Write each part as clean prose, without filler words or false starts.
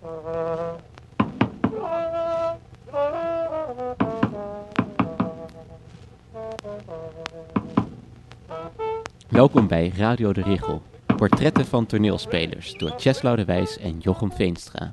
Welkom bij Radio de Richel. Portretten van toneelspelers door Czeslaw de Wijs en Jochem Veenstra.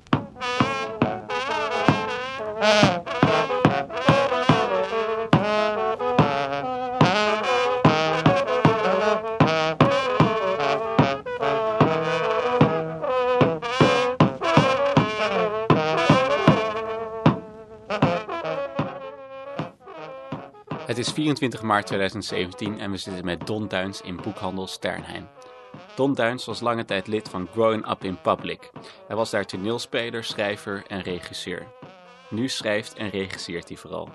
Het is 24 maart 2017 en we zitten met Don Duins in boekhandel Sternheim. Don Duins was lange tijd lid van Growing Up in Public. Hij was daar toneelspeler, schrijver en regisseur. Nu schrijft en regisseert hij vooral.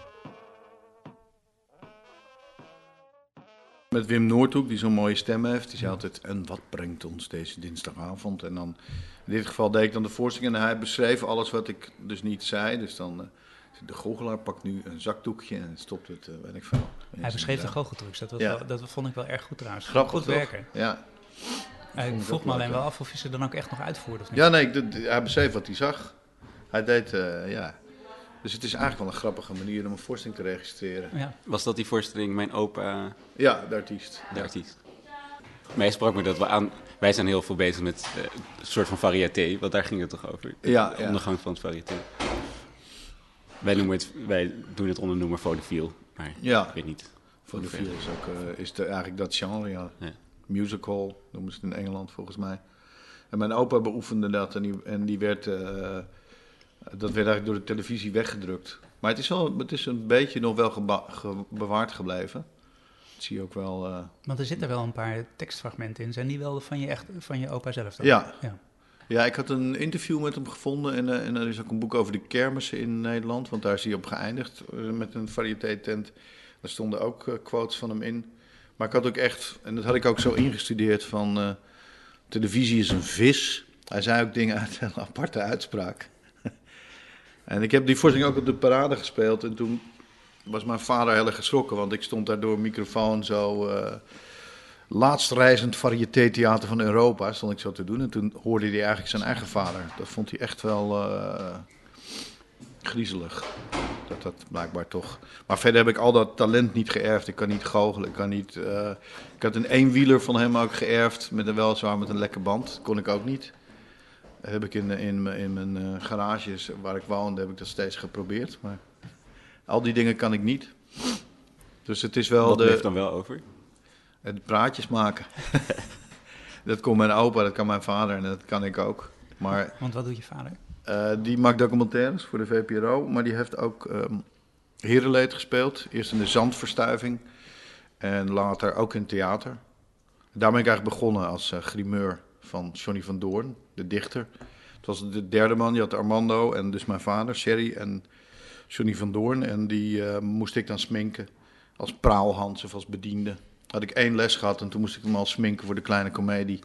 Met Wim Noordhoek, die zo'n mooie stem heeft, die zei altijd: en wat brengt ons deze dinsdagavond? En dan, in dit geval deed ik dan de voorstelling en hij beschreef alles wat ik dus niet zei. Dus dan, de goochelaar pakt nu een zakdoekje en stopt het, weet ik veel. Hij beschreef de goocheltrucs, dat vond ik wel erg goed trouwens. Grappig, goed toch? werken. Ja. Ik vroeg me alleen wel af of je ze dan ook echt nog uitvoerde of niet. Ja, nee, hij beschreef wat hij zag. Hij deed, ja. Dus het is eigenlijk wel een grappige manier om een voorstelling te registreren. Ja. Was dat die voorstelling Mijn Opa, Ja, de artiest. de artiest? Maar hij sprak me dat wij zijn heel veel bezig met een soort van variété, want daar ging het toch over? Ja, De ondergang van het variété. Wij doen het onder de noemer vaudeville, maar Ja. ik weet niet. Vaudeville is ook eigenlijk dat genre, ja. Ja. Musical noemen ze het in Engeland volgens mij. En mijn opa beoefende dat en die werd, dat werd eigenlijk door de televisie weggedrukt. Maar het is een beetje nog wel bewaard gebleven. Dat zie je ook wel. Want er zitten wel een paar tekstfragmenten in. Zijn die wel van je opa zelf dan? Ja. Ja, ik had een interview met hem gevonden en er is ook een boek over de kermissen in Nederland. Want daar is hij op geëindigd met een variété-tent. Daar stonden ook quotes van hem in. Maar ik had ook echt, en dat had ik ook zo ingestudeerd van, televisie is een vis. Hij zei ook dingen uit een aparte uitspraak. En ik heb die voorstelling ook op de parade gespeeld. En toen was mijn vader heel erg geschrokken, want ik stond daar door een microfoon zo... laatst reizend variété-theater van Europa, stond ik zo te doen. En toen hoorde hij eigenlijk zijn eigen vader. Dat vond hij echt wel griezelig. Dat blijkbaar toch... Maar verder heb ik al dat talent niet geërfd. Ik kan niet goochelen, ik kan niet... ik had een eenwieler van hem ook geërfd, weliswaar met een lekke band. Dat kon ik ook niet. Dat heb ik in mijn garages waar ik woonde, heb ik dat steeds geprobeerd. Maar al die dingen kan ik niet. Dus het is wel Wat bleef dan wel over? Het praatjes maken. Dat kon mijn opa, dat kan mijn vader en dat kan ik ook. Maar, Want wat doet je vader? die maakt documentaires voor de VPRO, maar die heeft ook Herenleed gespeeld. Eerst in de Zandverstuiving en later ook in theater. Daar ben ik eigenlijk begonnen als grimeur van Johnny van Doorn, de dichter. Het was de derde man, je had Armando en dus mijn vader, Sherry en Johnny van Doorn. En die moest ik dan sminken als praalhans of als bediende. Had ik 1 les gehad en toen moest ik hem al sminken voor de kleine komedie.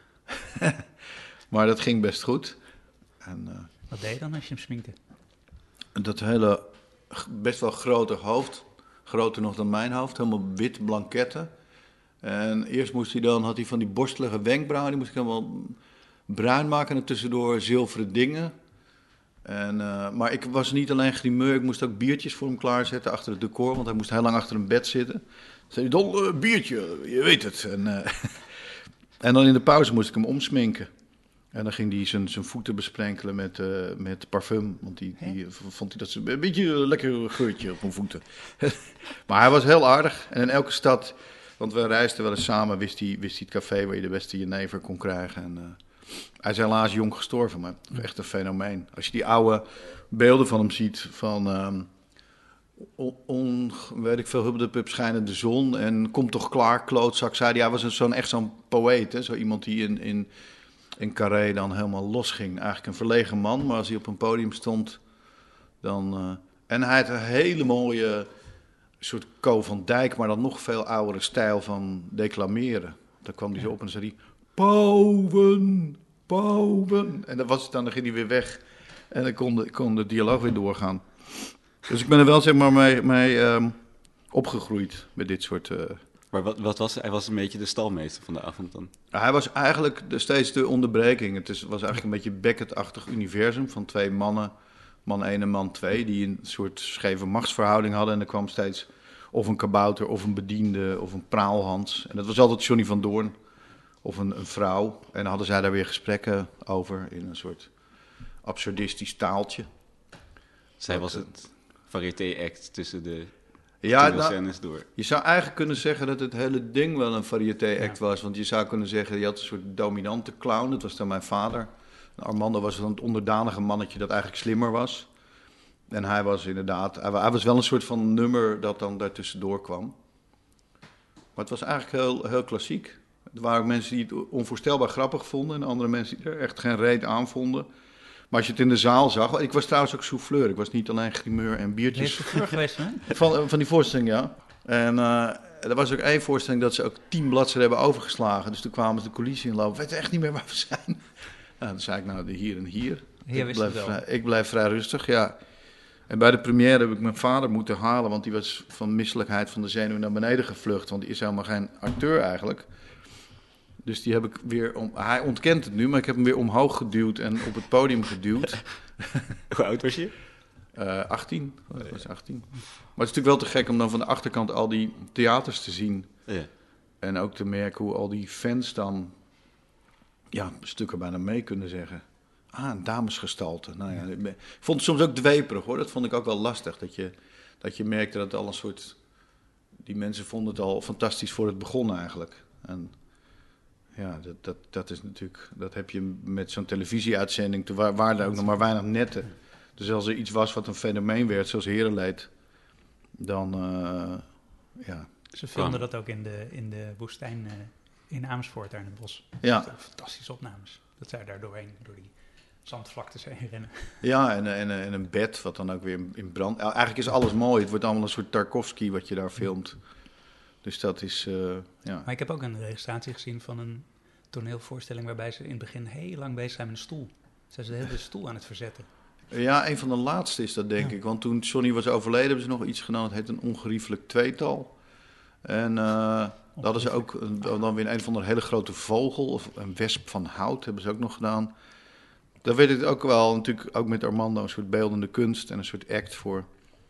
Maar dat ging best goed. En, Wat deed je dan als je hem sminkte? dat hele best wel grote hoofd, groter nog dan mijn hoofd, helemaal wit, blanketten. En eerst had hij van die borstelige wenkbrauwen, die moest ik helemaal bruin maken en tussendoor zilveren dingen. Maar ik was niet alleen grimeur, ik moest ook biertjes voor hem klaarzetten achter het decor, want hij moest heel lang achter een bed zitten. Zei hij: Don, biertje, je weet het. En dan in de pauze moest ik hem omsminken. En dan ging hij zijn voeten besprenkelen met parfum. Want die vond hij dat ze een beetje een lekker geurtje op mijn voeten. Maar hij was heel aardig. En in elke stad, want we reisden wel eens samen, wist hij het café waar je de beste jenever kon krijgen. En hij is helaas jong gestorven, maar echt een fenomeen. Als je die oude beelden van hem ziet, van... weet ik veel, Hubbelde schijnen de zon en kom toch klaar, klootzak, zei hij. Hij was echt zo'n poëet, hè? Zo iemand die in Carré dan helemaal losging. Eigenlijk een verlegen man, maar als hij op een podium stond, dan... en hij had een hele mooie soort Co van Dijk, maar dan nog veel oudere stijl van declameren. Dan kwam hij zo op en zei hij: pauwen, pauwen. En dan ging hij weer weg en dan kon de dialoog weer doorgaan. Dus ik ben er wel zeg maar mee opgegroeid met dit soort Maar wat was hij? Hij was een beetje de stalmeester van de avond dan. Hij was eigenlijk steeds de onderbreking. Was eigenlijk een beetje Beckett-achtig universum van twee mannen, man 1 en man 2, die een soort scheve machtsverhouding hadden. En er kwam steeds of een kabouter, of een bediende, of een praalhans. En dat was altijd Johnny van Doorn, of een vrouw. En dan hadden zij daar weer gesprekken over in een soort absurdistisch taaltje. Zij was het variété-act tussen de Ja, scènes door. je zou eigenlijk kunnen zeggen dat het hele ding wel een variété-act was. Want je zou kunnen zeggen, je had een soort dominante clown. Dat was dan mijn vader. Armando was dan het onderdanige mannetje dat eigenlijk slimmer was. En hij was inderdaad, hij was wel een soort van nummer dat dan daartussendoor kwam. Maar het was eigenlijk heel klassiek. Er waren ook mensen die het onvoorstelbaar grappig vonden en andere mensen die er echt geen reet aan vonden. Maar als je het in de zaal zag... Ik was trouwens ook souffleur. Ik was niet alleen grimeur en biertjes. Ben je souffleur geweest, hè? Van die voorstelling, ja. En er was ook één voorstelling dat ze ook 10 bladzijden hebben overgeslagen. Dus toen kwamen ze de coulissen inlopen. We weten echt niet meer waar we zijn. Nou, dan zei ik, nou, de hier en hier. Hier wist het wel. Ik blijf vrij rustig, ja. En bij de première heb ik mijn vader moeten halen... want die was van misselijkheid van de zenuw naar beneden gevlucht. Want die is helemaal geen acteur eigenlijk... Dus die heb ik weer... Hij ontkent het nu, maar ik heb hem weer omhoog geduwd en op het podium geduwd. Hoe oud was je? 18. Dat was 18. Maar het is natuurlijk wel te gek om dan van de achterkant al die theaters te zien. Ja. En ook te merken hoe al die fans dan... Ja, stukken bijna mee kunnen zeggen. Een damesgestalte. Nou ja, ik vond het soms ook dweperig, hoor. Dat vond ik ook wel lastig. Dat je merkte dat het al een soort... Die mensen vonden het al fantastisch voor het begon eigenlijk. En... Ja, dat is natuurlijk... Dat heb je met zo'n televisieuitzending... Toen waren er ook nog maar weinig netten. Dus als er iets was wat een fenomeen werd, zoals Herenleed... Dan, ja... Ze filmden dat ook in de woestijn in Amersfoort, daar in het bos. Ja. Fantastische opnames. Dat zij daar doorheen, door die zandvlaktes heen rennen. Ja, en een bed wat dan ook weer in brand... Eigenlijk is alles mooi. Het wordt allemaal een soort Tarkovsky wat je daar filmt. Dus dat is, ja... Maar ik heb ook een registratie gezien van een toneelvoorstelling... waarbij ze in het begin heel lang bezig zijn met een stoel. Zijn ze de hele stoel aan het verzetten. Ja, een van de laatste is dat, denk ik. Want toen Johnny was overleden, hebben ze nog iets gedaan. Het heet een ongeriefelijk tweetal. En dat hadden ze ook dan weer een van de hele grote vogel... of een wesp van hout hebben ze ook nog gedaan. Daar weet ik ook wel, natuurlijk ook met Armando... een soort beeldende kunst en een soort act voor...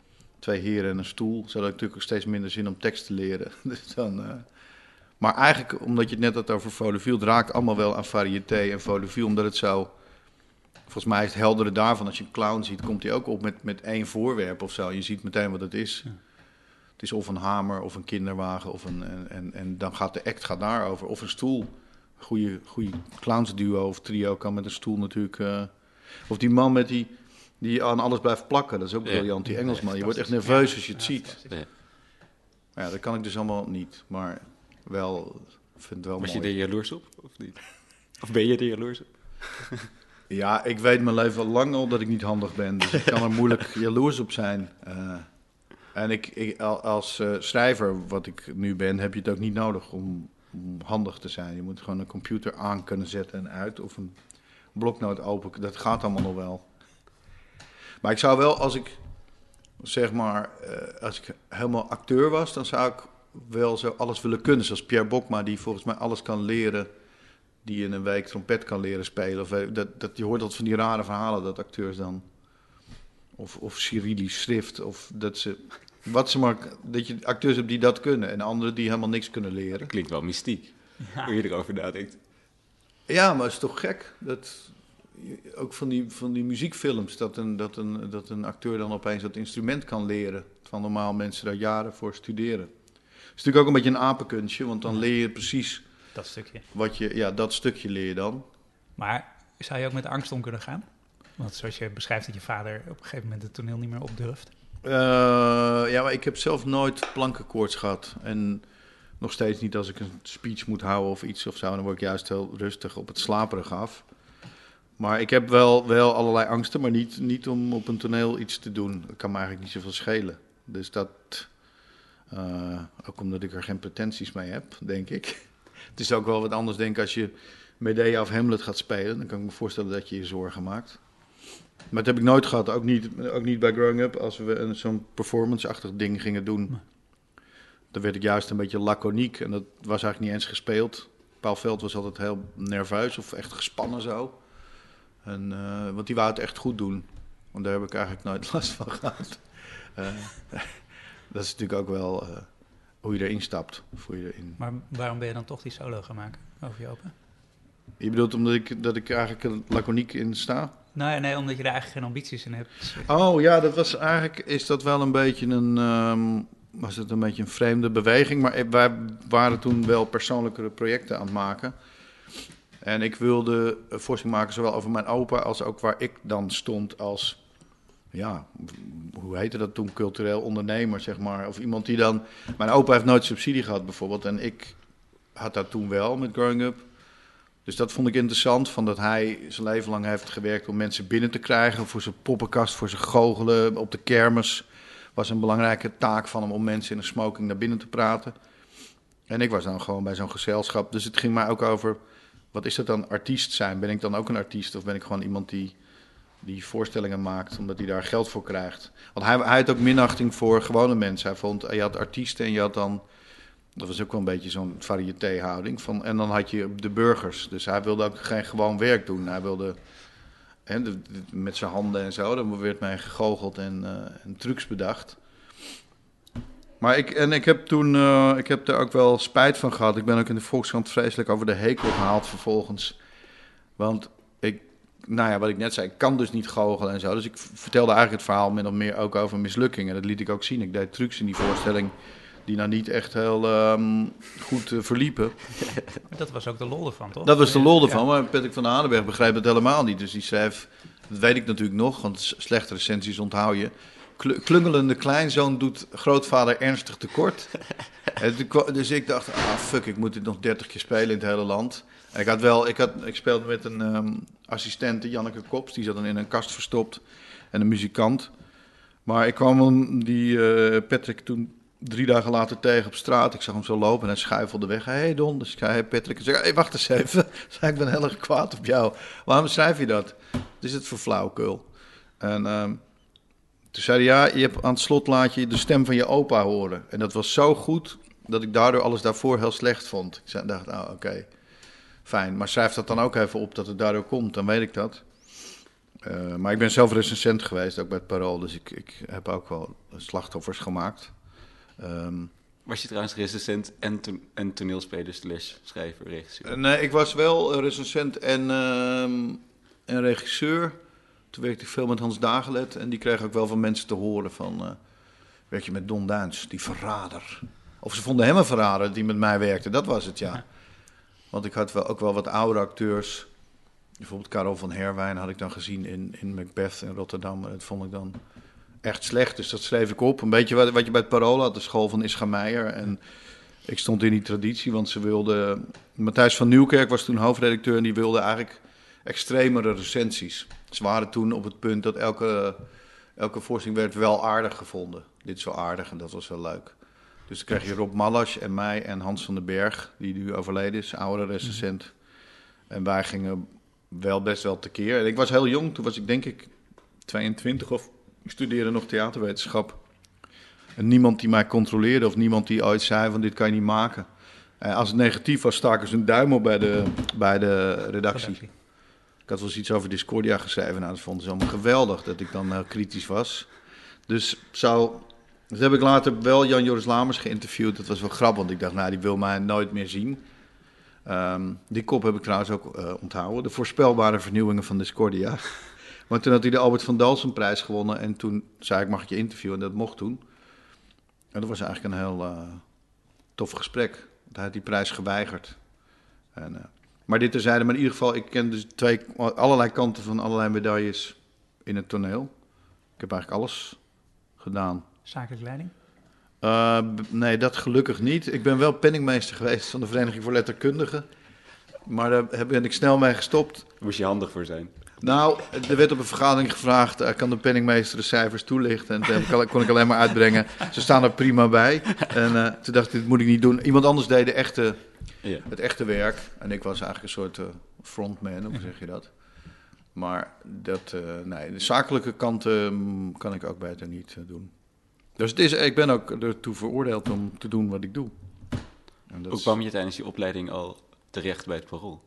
2 heren en een stoel. Ze hadden natuurlijk ook steeds minder zin om tekst te leren. Dus dan, maar eigenlijk, omdat je het net had over vaudeville... het raakt allemaal wel aan variété en vaudeville... omdat het zo... Volgens mij is het heldere daarvan... als je een clown ziet, komt hij ook op met 1 voorwerp of zo. Je ziet meteen wat het is. Ja. Het is of een hamer of een kinderwagen... en dan gaat de act daarover. Of een stoel. Goede clownsduo of trio kan met een stoel natuurlijk... of die man met die aan alles blijft plakken. Dat is ook briljant, die Engelsman. Je wordt echt nerveus als je het ziet. Ja, dat kan ik dus allemaal niet. Maar wel, ik vind het wel Was mooi. je er jaloers op, of niet? Of ben je er jaloers op? Ja, ik weet mijn leven lang al dat ik niet handig ben. Dus ik kan er moeilijk jaloers op zijn. En ik als schrijver, wat ik nu ben, heb je het ook niet nodig om handig te zijn. Je moet gewoon een computer aan kunnen zetten en uit. Of een bloknoot open. Dat gaat allemaal nog wel. Maar ik zou wel, als ik zeg maar, als ik helemaal acteur was, dan zou ik wel zo alles willen kunnen. Zoals Pierre Bokma, die volgens mij alles kan leren, die in een week trompet kan leren spelen. Of, je hoort altijd van die rare verhalen dat acteurs dan, of Cyrillisch schrift, of dat je acteurs hebt die dat kunnen en anderen die helemaal niks kunnen leren. Klinkt wel mystiek, hoe je erover nadenkt. Ja, maar het is toch gek dat... Ook van die muziekfilms, dat een acteur dan opeens dat instrument kan leren. Van normaal mensen daar jaren voor studeren. Het is natuurlijk ook een beetje een apenkunstje, want dan leer je precies... Dat stukje. Dat stukje leer je dan. Maar zou je ook met angst om kunnen gaan? Want zoals je beschrijft dat je vader op een gegeven moment het toneel niet meer opdurft. Ja, maar ik heb zelf nooit plankenkoorts gehad. En nog steeds niet als ik een speech moet houden of iets of zo. Dan word ik juist heel rustig op het slaperig af. Maar ik heb wel allerlei angsten, maar niet om op een toneel iets te doen. Dat kan me eigenlijk niet zoveel schelen. Dus dat, ook omdat ik er geen pretenties mee heb, denk ik. Het is ook wel wat anders, denk ik, als je Medea of Hamlet gaat spelen. Dan kan ik me voorstellen dat je je zorgen maakt. Maar dat heb ik nooit gehad, ook niet bij Growing Up, als we zo'n performance-achtig ding gingen doen. dan werd ik juist een beetje laconiek. En dat was eigenlijk niet eens gespeeld. Paul Veld was altijd heel nerveus of echt gespannen zo. En, want die wou het echt goed doen. Want daar heb ik eigenlijk nooit last van gehad. Dat is natuurlijk ook wel hoe je erin stapt. Voel je erin. Maar waarom ben je dan toch die solo gaan maken over je opa? Je bedoelt omdat ik eigenlijk laconiek in sta? Nou, nee, omdat je daar eigenlijk geen ambities in hebt. Oh ja, dat was eigenlijk, is dat wel een beetje was het een beetje een vreemde beweging. Maar wij waren toen wel persoonlijkere projecten aan het maken. En ik wilde voorstelling maken zowel over mijn opa als ook waar ik dan stond als, ja, hoe heette dat toen, cultureel ondernemer, zeg maar. Of iemand die dan, mijn opa heeft nooit subsidie gehad bijvoorbeeld. En ik had dat toen wel met Growing Up. Dus dat vond ik interessant, van dat hij zijn leven lang heeft gewerkt om mensen binnen te krijgen. Voor zijn poppenkast, voor zijn goochelen op de kermis. Was een belangrijke taak van hem om mensen in een smoking naar binnen te praten. En ik was dan gewoon bij zo'n gezelschap. Dus het ging mij ook over, wat is dat dan, artiest zijn? Ben ik dan ook een artiest of ben ik gewoon iemand die voorstellingen maakt omdat hij daar geld voor krijgt? Want hij had ook minachting voor gewone mensen. Hij vond, je had artiesten en je had dan, dat was ook wel een beetje zo'n variété-houding. En dan had je de burgers. Dus hij wilde ook geen gewoon werk doen. Hij wilde met zijn handen en zo. Dan werd mij gegoocheld en trucs bedacht. Maar ik heb toen, ik heb er ook wel spijt van gehad. Ik ben ook in de Volkskrant vreselijk over de hekel gehaald vervolgens. Want wat ik net zei, ik kan dus niet goochelen en zo. Dus ik vertelde eigenlijk het verhaal min of meer ook over mislukkingen. Dat liet ik ook zien. Ik deed trucs in die voorstelling die nou niet echt heel goed verliepen. Dat was ook de lol ervan, toch? Dat was de lol ervan, maar Patrick van Aardenberg begreep het helemaal niet. Dus die schreef, dat weet ik natuurlijk nog, want slechte recensies onthoud je. Klungelende kleinzoon doet grootvader ernstig tekort. Dus ik dacht, fuck, ik moet dit nog 30 keer spelen in het hele land. En ik speelde met een assistente, Janneke Kops, die zat dan in een kast verstopt. En een muzikant. Maar ik kwam die Patrick toen 3 dagen later tegen op straat. Ik zag hem zo lopen en hij schuifelde weg. Hey Don, dus ik zei, hey Patrick. Ik zei, hey, wacht eens even. Ik ben heel erg kwaad op jou. Waarom schrijf je dat? Wat is het voor flauwekul? En toen zei hij, ja, aan het slot laat je de stem van je opa horen. En dat was zo goed dat ik daardoor alles daarvoor heel slecht vond. Ik dacht, oké, fijn. Maar schrijf dat dan ook even op dat het daardoor komt, dan weet ik dat. Maar ik ben zelf recensent geweest, ook bij het Parool. Dus ik heb ook wel slachtoffers gemaakt. Was je trouwens recensent en toneelspeler / schrijver, regisseur? Nee, ik was wel recensent en regisseur. Toen werkte ik veel met Hans Dagelet. En die kreeg ook wel van mensen te horen van... werk je met Don Duins, die verrader. Of ze vonden hem een verrader die met mij werkte. Dat was het, ja. Want ik had ook wel wat oude acteurs. Bijvoorbeeld Karel van Herwijn had ik dan gezien in Macbeth in Rotterdam. En dat vond ik dan echt slecht, dus dat schreef ik op. Een beetje wat je bij het Parool had, de school van Ischa Meijer. En ik stond in die traditie, want ze wilden... Matthijs van Nieuwkerk was toen hoofdredacteur en die wilde eigenlijk extremere recensies. Ze waren toen op het punt dat elke voorstelling werd wel aardig gevonden. Dit is wel aardig en dat was wel leuk. Dus dan kreeg je Rob Mallas en mij en Hans van den Berg, die nu overleden is, oudere recensent. En wij gingen best wel tekeer. En ik was heel jong, toen was ik denk ik 22 of ik studeerde nog theaterwetenschap. En niemand die mij controleerde of niemand die ooit zei van dit kan je niet maken. Als het negatief was, staken ze een duim op bij de redactie. Ik had wel eens iets over Discordia geschreven. Nou, dat vonden ze allemaal geweldig dat ik dan kritisch was. Dus dat heb ik later wel Jan-Joris Lamers geïnterviewd. Dat was wel grappig, want ik dacht, die wil mij nooit meer zien. Die kop heb ik trouwens ook onthouden. De voorspelbare vernieuwingen van Discordia. Maar toen had hij de Albert van Dalsenprijs gewonnen. En toen zei ik, mag ik je interviewen? En dat mocht toen. En dat was eigenlijk een heel tof gesprek. Hij had die prijs geweigerd. Maar dit terzijde, maar in ieder geval, ik ken dus allerlei kanten van allerlei medailles in het toneel. Ik heb eigenlijk alles gedaan. Zakelijke leiding? Nee, dat gelukkig niet. Ik ben wel penningmeester geweest van de Vereniging voor Letterkundigen. Maar daar ben ik snel mee gestopt. Daar moest je handig voor zijn. Nou, er werd op een vergadering gevraagd, kan de penningmeester de cijfers toelichten? En toen kon ik alleen maar uitbrengen, ze staan er prima bij. En toen dacht ik, dit moet ik niet doen. Iemand anders deed het echte werk. En ik was eigenlijk een soort frontman, hoe zeg je dat? Maar de zakelijke kanten kan ik ook beter niet doen. Dus ik ben ook ertoe veroordeeld om te doen wat ik doe. En Hoe kwam je tijdens die opleiding al terecht bij het Parool?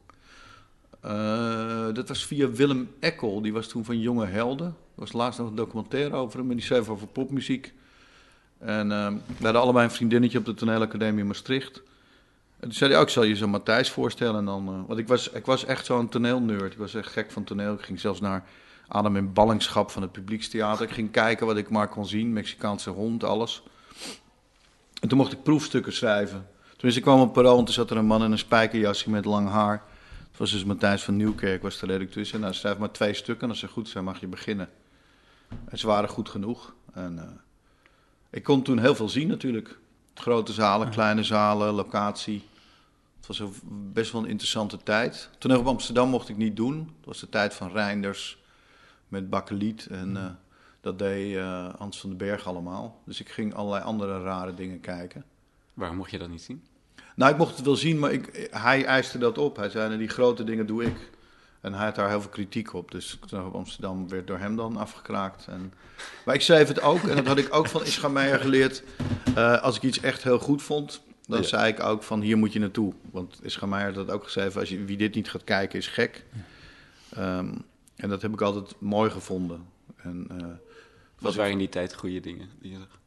Dat was via Willem Eckel, die was toen van Jonge Helden. Er was laatst nog een documentaire over hem, en die schreef over popmuziek. En we hadden allebei een vriendinnetje op de toneelacademie in Maastricht. En toen zei hij ook, zal je zo Matthijs voorstellen? En dan, want ik was echt zo'n toneelnerd, ik was echt gek van toneel. Ik ging zelfs naar Adem in ballingschap van het Publiekstheater. Ik ging kijken wat ik maar kon zien, Mexicaanse hond, alles. En toen mocht ik proefstukken schrijven. Tenminste, ik kwam op Parool en toen zat er een man in een spijkerjasje met lang haar. Het was dus Matthijs van Nieuwkerk, was de redacteur. En nou, schrijf maar 2 stukken en als ze goed zijn mag je beginnen. En ze waren goed genoeg. En ik kon toen heel veel zien natuurlijk. Grote zalen, kleine zalen, locatie. Het was best wel een interessante tijd. Toen op Amsterdam mocht ik niet doen. Het was de tijd van Reinders met Bakkeliet en dat deed Hans van den Berg allemaal. Dus ik ging allerlei andere rare dingen kijken. Waarom mocht je dat niet zien? Nou, ik mocht het wel zien, maar hij eiste dat op. Hij zei, die grote dingen doe ik. En hij had daar heel veel kritiek op. Dus toen op Amsterdam werd door hem dan afgekraakt. Maar ik schreef het ook, en dat had ik ook van Ischa Meijer geleerd. Als ik iets echt heel goed vond, dan zei ik ook van hier moet je naartoe. Want Ischa Meijer had dat ook geschreven, wie dit niet gaat kijken is gek. En dat heb ik altijd mooi gevonden. Wat waren in die tijd goede dingen die je zag?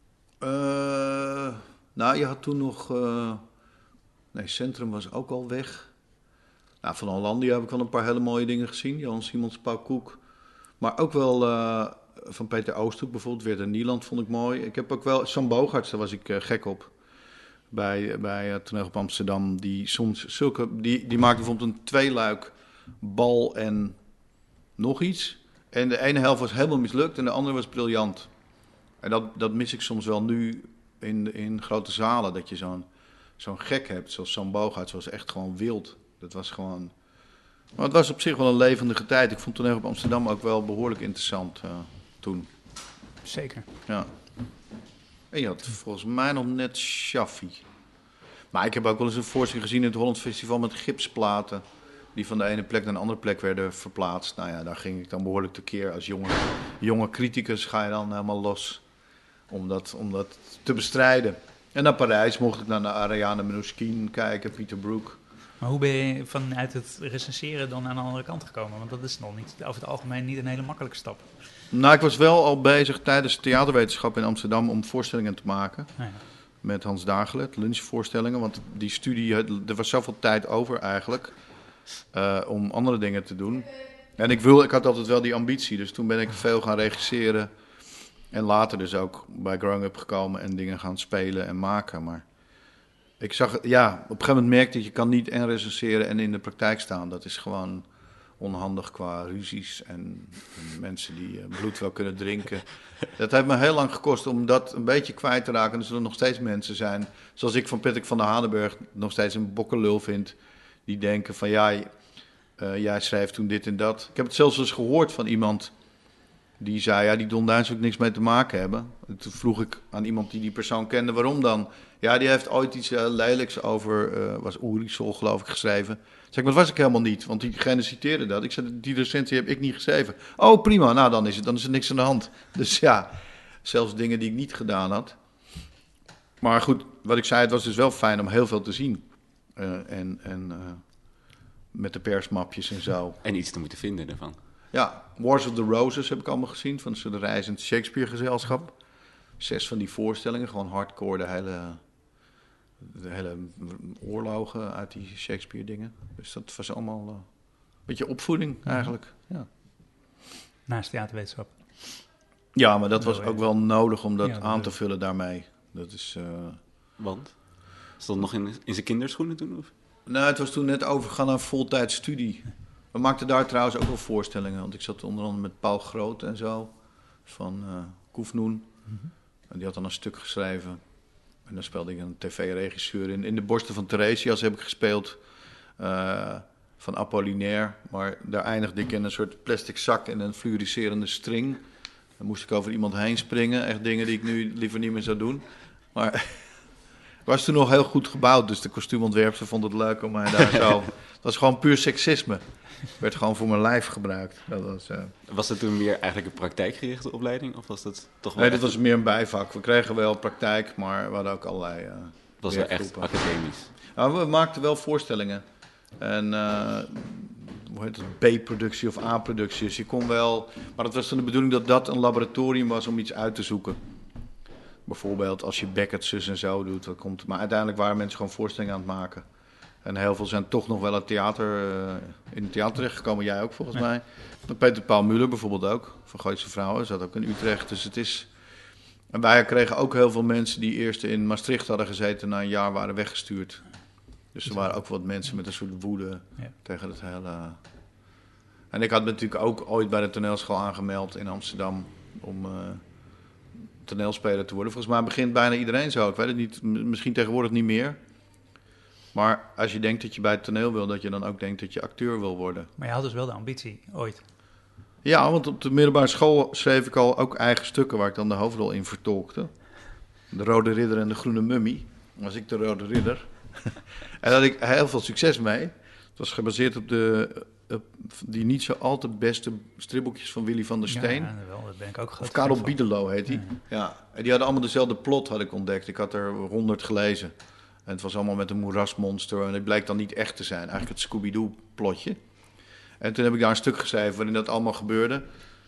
Nou, je had toen nog... Centrum was ook al weg. Nou, van Hollandia heb ik wel een paar hele mooie dingen gezien. Johan Simons, Paul Koek. Maar ook wel van Peter Oosthoek bijvoorbeeld. Weerder Nieland vond ik mooi. Ik heb ook wel... Sam Bogarts, daar was ik gek op. Bij Toneel op Amsterdam. Die soms die maakte bijvoorbeeld een 2-luik bal en nog iets. En de ene helft was helemaal mislukt en de andere was briljant. En dat mis ik soms wel nu in grote zalen. Dat je zo'n gek hebt, zoals Sam Bogarts, was echt gewoon wild. Dat was gewoon... Maar het was op zich wel een levendige tijd. Ik vond Toneel op Amsterdam ook wel behoorlijk interessant toen. Zeker. Ja. En je had volgens mij nog net Shaffi. Maar ik heb ook wel eens een voorstelling gezien in het Holland Festival met gipsplaten. Die van de ene plek naar een andere plek werden verplaatst. Nou ja, daar ging ik dan behoorlijk tekeer. Als jonge criticus ga je dan helemaal los om dat te bestrijden. En naar Parijs mocht ik naar de Ariane Mnouchkine kijken, Peter Brook. Maar hoe ben je vanuit het recenseren dan aan de andere kant gekomen? Want dat is nog niet, over het algemeen niet een hele makkelijke stap. Nou, ik was wel al bezig tijdens theaterwetenschap in Amsterdam om voorstellingen te maken. Nou ja. Met Hans Dagelet, lunchvoorstellingen. Want die studie, er was zoveel tijd over eigenlijk om andere dingen te doen. En ik had altijd wel die ambitie, dus toen ben ik veel gaan regisseren. En later dus ook bij Growing Up gekomen en dingen gaan spelen en maken. Maar ik zag, op een gegeven moment merkte ik, je kan niet en recenseren en in de praktijk staan. Dat is gewoon onhandig qua ruzies en mensen die bloed wel kunnen drinken. Dat heeft me heel lang gekost om dat een beetje kwijt te raken. Er zullen nog steeds mensen zijn, zoals ik van Patrick van der Hanenburg nog steeds een bokkenlul vind. Die denken van jij schrijft toen dit en dat. Ik heb het zelfs eens gehoord van iemand die zei, die Don Duins wil ik niks mee te maken hebben. En toen vroeg ik aan iemand die persoon kende, waarom dan? Ja, die heeft ooit iets lelijks over, was Oerisol geloof ik, geschreven. Zeg maar, dat was ik helemaal niet, want diegene citeerde dat. Ik zei, die recensie heb ik niet geschreven. Oh, prima, nou dan is er niks aan de hand. Dus ja, zelfs dingen die ik niet gedaan had. Maar goed, wat ik zei, het was dus wel fijn om heel veel te zien. Met de persmapjes en zo. En iets te moeten vinden ervan. Ja, Wars of the Roses heb ik allemaal gezien, van het reizend Shakespeare-gezelschap. 6 van die voorstellingen, gewoon hardcore, de hele oorlogen uit die Shakespeare-dingen. Dus dat was allemaal een beetje opvoeding eigenlijk. Ja. Naast theaterwetenschap. Ja, maar dat was ook wel nodig om dat aan te vullen daarmee. Dat is... Want? Stond nog in zijn kinderschoenen toen? Of? Nou, het was toen net overgegaan naar voltijds studie. We maakten daar trouwens ook wel voorstellingen. Want ik zat onder andere met Paul Groot en zo. Van Koefnoen. Mm-hmm. En die had dan een stuk geschreven. En dan speelde ik een tv-regisseur in. In de borsten van Theresias heb ik gespeeld. Van Apollinaire. Maar daar eindigde ik in een soort plastic zak en een fluoriserende string. Dan moest ik over iemand heen springen. Echt dingen die ik nu liever niet meer zou doen. Maar was toen nog heel goed gebouwd, dus de kostuumontwerper vond het leuk om mij daar zo... Het was gewoon puur seksisme. Het werd gewoon voor mijn lijf gebruikt. Dat was, Was het toen meer eigenlijk een praktijkgerichte opleiding? Of was dat toch wel nee, dit was meer een bijvak. We kregen wel praktijk, maar we hadden ook allerlei Het was wel echt werkgroepen. academisch. Nou, we maakten wel voorstellingen. En hoe heet het? B-productie of A-productie. Dus je kon wel... Maar het was dan de bedoeling dat dat een laboratorium was om iets uit te zoeken. Bijvoorbeeld als je Beckett zus en zo doet. Dat komt, maar uiteindelijk waren mensen gewoon voorstellingen aan het maken. En heel veel zijn toch nog wel het theater, in het theater terechtgekomen. Jij ook volgens mij. Peter Paul Muller bijvoorbeeld ook. Van Gooise Vrouwen. Zat ook in Utrecht. Dus het is... En wij kregen ook heel veel mensen die eerst in Maastricht hadden gezeten... na een jaar waren weggestuurd. Dus er waren ook wat mensen met een soort woede tegen het hele... En ik had me natuurlijk ook ooit bij de toneelschool aangemeld in Amsterdam... om toneelspeler te worden. Volgens mij begint bijna iedereen zo. Ik weet het niet, misschien tegenwoordig niet meer. Maar als je denkt dat je bij het toneel wil... dat je dan ook denkt dat je acteur wil worden. Maar je had dus wel de ambitie, ooit. Ja, want op de middelbare school schreef ik al ook eigen stukken... waar ik dan de hoofdrol in vertolkte. De Rode Ridder en de Groene Mummie. Dan was ik de Rode Ridder. En daar had ik heel veel succes mee. Het was gebaseerd op die niet zo al te beste stripboekjes van Willy van der Steen. Ja, wel, dat ben ik ook groot Of Karel fan van. Biederlo heet hij. Ja. En die hadden allemaal dezelfde plot, had ik ontdekt. Ik had er 100 gelezen. En het was allemaal met een moerasmonster. En het bleek dan niet echt te zijn. Eigenlijk het Scooby-Doo plotje. En toen heb ik daar een stuk geschreven waarin dat allemaal gebeurde.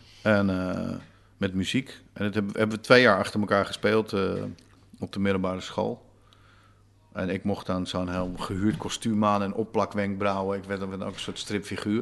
En met muziek. En dat hebben we 2 jaar achter elkaar gespeeld op de middelbare school. En ik mocht dan zo'n heel gehuurd kostuum aan en opplakwenkbrauwen. Ik werd dan ook een soort stripfiguur.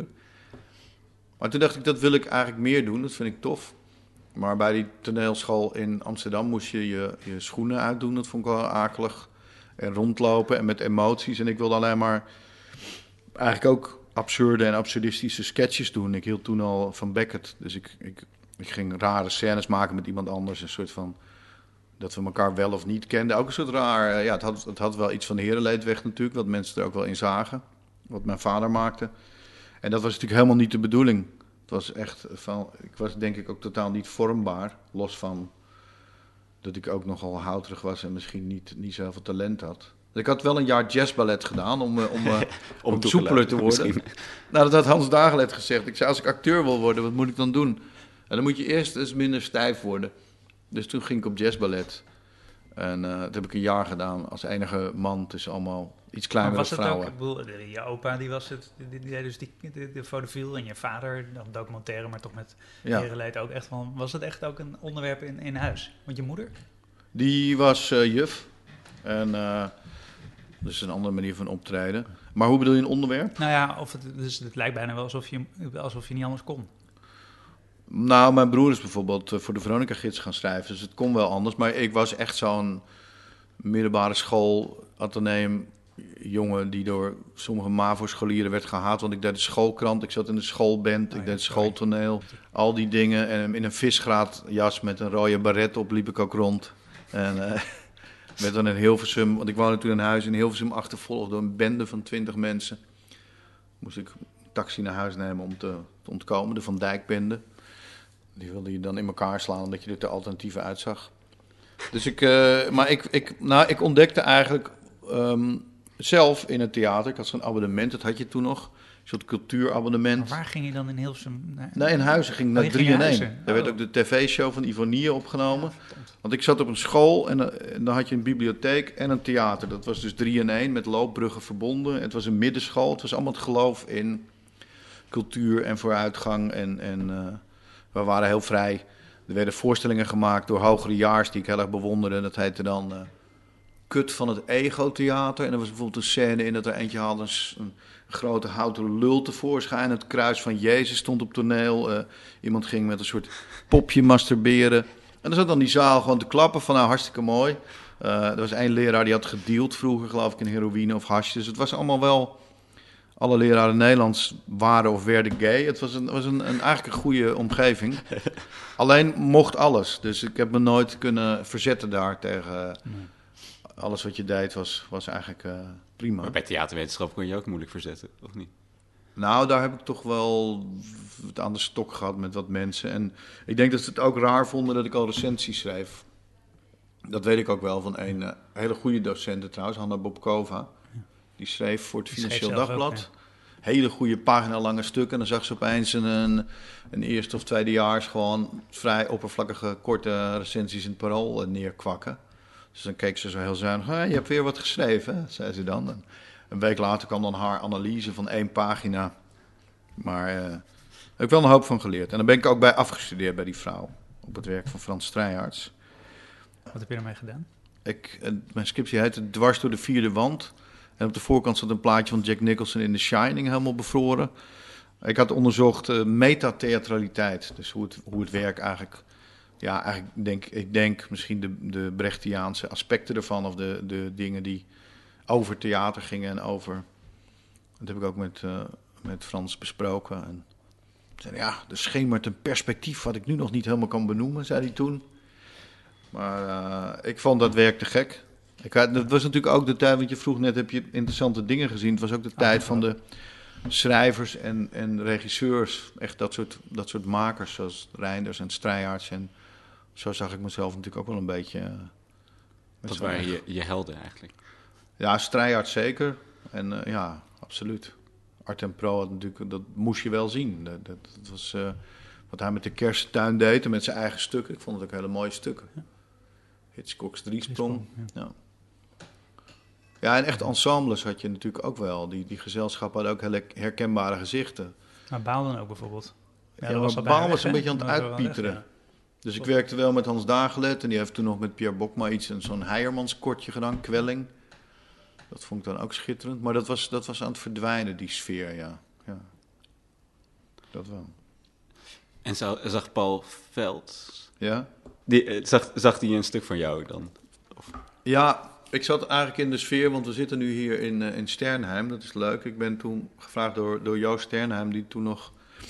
Maar toen dacht ik, dat wil ik eigenlijk meer doen. Dat vind ik tof. Maar bij die toneelschool in Amsterdam moest je je schoenen uitdoen. Dat vond ik wel akelig. En rondlopen en met emoties. En ik wilde alleen maar eigenlijk ook absurde en absurdistische sketches doen. Ik hield toen al van Beckett. Dus ik ging rare scènes maken met iemand anders. Een soort van... dat we elkaar wel of niet kenden. Ook een soort raar... ja, het had wel iets van herenleedweg natuurlijk. Wat mensen er ook wel in zagen. Wat mijn vader maakte. En dat was natuurlijk helemaal niet de bedoeling. Het was echt van... Ik was denk ik ook totaal niet vormbaar. Los van dat ik ook nogal houterig was en misschien niet zoveel talent had. Ik had wel een jaar jazzballet gedaan om soepeler te worden. Misschien. Nou, dat had Hans Dagelet gezegd. Ik zei, als ik acteur wil worden, wat moet ik dan doen? En dan moet je eerst eens minder stijf worden. Dus toen ging ik op jazzballet. En dat heb ik een jaar gedaan als enige man tussen allemaal iets kleinere vrouwen. Maar was het ook, ik bedoel, je opa die was het, die deed dus de vaudeville en je vader, dan documentaire, maar toch met herenleed ook echt van, was het echt ook een onderwerp in huis? Want je moeder? Die was juf. En dus een andere manier van optreden. Maar hoe bedoel je een onderwerp? Nou ja, dus het lijkt bijna wel alsof je niet anders kon. Nou, mijn broer is bijvoorbeeld voor de Veronica-gids gaan schrijven, dus het kon wel anders. Maar ik was echt zo'n middelbare school, ateneum jongen die door sommige MAVO-scholieren werd gehaat. Want ik deed de schoolkrant, ik zat in de schoolband, ik deed schooltoneel. Al die dingen. En in een visgraatjas met een rode baret op liep ik ook rond. En werd dan in Hilversum, want ik woonde toen in huis in Hilversum, achtervolgd door een bende van 20 mensen. Moest ik een taxi naar huis nemen om te ontkomen, de Van Dijk-bende. Die wilde je dan in elkaar slaan omdat je er te alternatieven uitzag. Dus ik ontdekte eigenlijk zelf in het theater. Ik had zo'n abonnement, dat had je toen nog. Een soort cultuurabonnement. Maar waar ging je dan in Hilversum? Nee, in Huizen ging naar 3-in-1. Daar werd ook de tv-show van Ivonie opgenomen. Want ik zat op een school en dan had je een bibliotheek en een theater. Dat was dus 3-in-1 met loopbruggen verbonden. Het was een middenschool. Het was allemaal het geloof in cultuur en vooruitgang en we waren heel vrij. Er werden voorstellingen gemaakt door hogerejaars die ik heel erg bewonderde. Dat heette dan Kut van het Ego-theater. En er was bijvoorbeeld een scène in dat er eentje haalde een grote houten lul tevoorschijn. Het kruis van Jezus stond op toneel. Iemand ging met een soort popje masturberen. En dan zat dan die zaal gewoon te klappen van nou hartstikke mooi. Er was één leraar die had gedeeld vroeger geloof ik in heroïne of hash. Dus het was allemaal wel... Alle leraren Nederlands waren of werden gay. Het was eigenlijk een goede omgeving. Alleen mocht alles. Dus ik heb me nooit kunnen verzetten daar tegen alles wat je deed was eigenlijk prima. Maar bij theaterwetenschap kon je ook moeilijk verzetten, of niet? Nou, daar heb ik toch wel het aan de stok gehad met wat mensen. En ik denk dat ze het ook raar vonden dat ik al recensies schreef. Dat weet ik ook wel van een hele goede docent trouwens, Hanna Bobkova. Die schreef voor het Financieel Dagblad. Ook, ja. Hele goede pagina-lange stukken. En dan zag ze opeens een eerste of tweedejaars gewoon vrij oppervlakkige, korte recensies in het Parool neerkwakken. Dus dan keek ze zo heel zuinig. Je hebt weer wat geschreven, zei ze dan. En een week later kwam dan haar analyse van 1 pagina. Maar heb ik wel een hoop van geleerd. En dan ben ik ook bij afgestudeerd bij die vrouw. Op het werk van Frans Strijharts. Wat heb je ermee gedaan? Mijn scriptie heette Dwars door de vierde wand. En op de voorkant zat een plaatje van Jack Nicholson in The Shining helemaal bevroren. Ik had onderzocht metatheatraliteit. Dus hoe het werk eigenlijk... Ja, ik denk misschien de Brechtiaanse aspecten ervan. Of de dingen die over theater gingen en over... Dat heb ik ook met Frans besproken. En zei, er schemert een perspectief wat ik nu nog niet helemaal kan benoemen, zei hij toen. Maar ik vond dat werk te gek. Dat was natuurlijk ook de tijd, want je vroeg net, heb je interessante dingen gezien? Het was ook de tijd van de schrijvers en regisseurs. Echt dat soort makers, zoals Reinders en Strijharts. En zo zag ik mezelf natuurlijk ook wel een beetje... Dat waren je helden eigenlijk? Ja, Strijharts zeker. En absoluut. Art en Pro had natuurlijk, dat moest je wel zien. Dat was wat hij met de Kersttuin deed en met zijn eigen stukken. Ik vond het ook hele mooie stukken. Hitchcock's Driesprong. Ja, en echt ensembles had je natuurlijk ook wel. Die gezelschappen hadden ook hele herkenbare gezichten. Maar Bouwden ook bijvoorbeeld. Maar Baal was een beetje aan het uitpieteren. Ja. Dus ik werkte wel met Hans Dagelet en die heeft toen nog met Pierre Bokma zo'n Heijermans kortje gedaan, Kwelling. Dat vond ik dan ook schitterend. Maar dat was aan het verdwijnen, die sfeer, ja. Dat wel. En zag Paul Veld... Ja? Zag hij een stuk van jou dan? Of? Ja, ik zat eigenlijk in de sfeer, want we zitten nu hier in Sternheim. Dat is leuk. Ik ben toen gevraagd door Joost Sternheim, die toen nog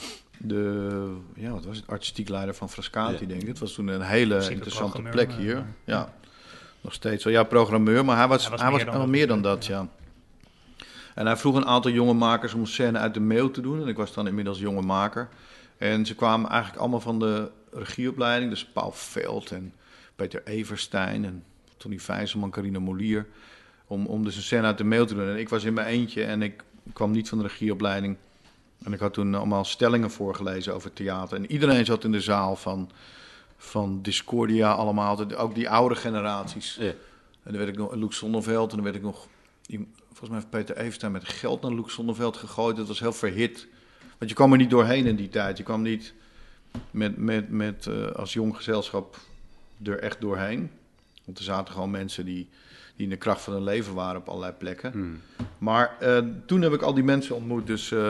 artistiek leider van Frascati, denk ik. Het was toen een hele interessante plek hier. Ja. Nog steeds wel. Ja, programmeur, maar hij was al meer dan dat, ja. En hij vroeg een aantal jonge makers om een scène uit de mail te doen. En ik was dan inmiddels jonge maker. En ze kwamen eigenlijk allemaal van de regieopleiding. Dus Paul Veld en Peter Everstein en Tony Vijzelman, Carina Molier. Om dus een scène uit de mail te doen. En ik was in mijn eentje en ik kwam niet van de regieopleiding. En ik had toen allemaal stellingen voorgelezen over theater. En iedereen zat in de zaal van Discordia allemaal, ook die oude generaties. Ja. En dan werd ik nog Loek Zonneveld en dan werd ik nog... Volgens mij heeft Peter Everstein met geld naar Loek Zonneveld gegooid. Dat was heel verhit. Want je kwam er niet doorheen in die tijd. Je kwam niet met als jong gezelschap er echt doorheen. Want er zaten gewoon mensen die in de kracht van hun leven waren op allerlei plekken. Maar toen heb ik al die mensen ontmoet.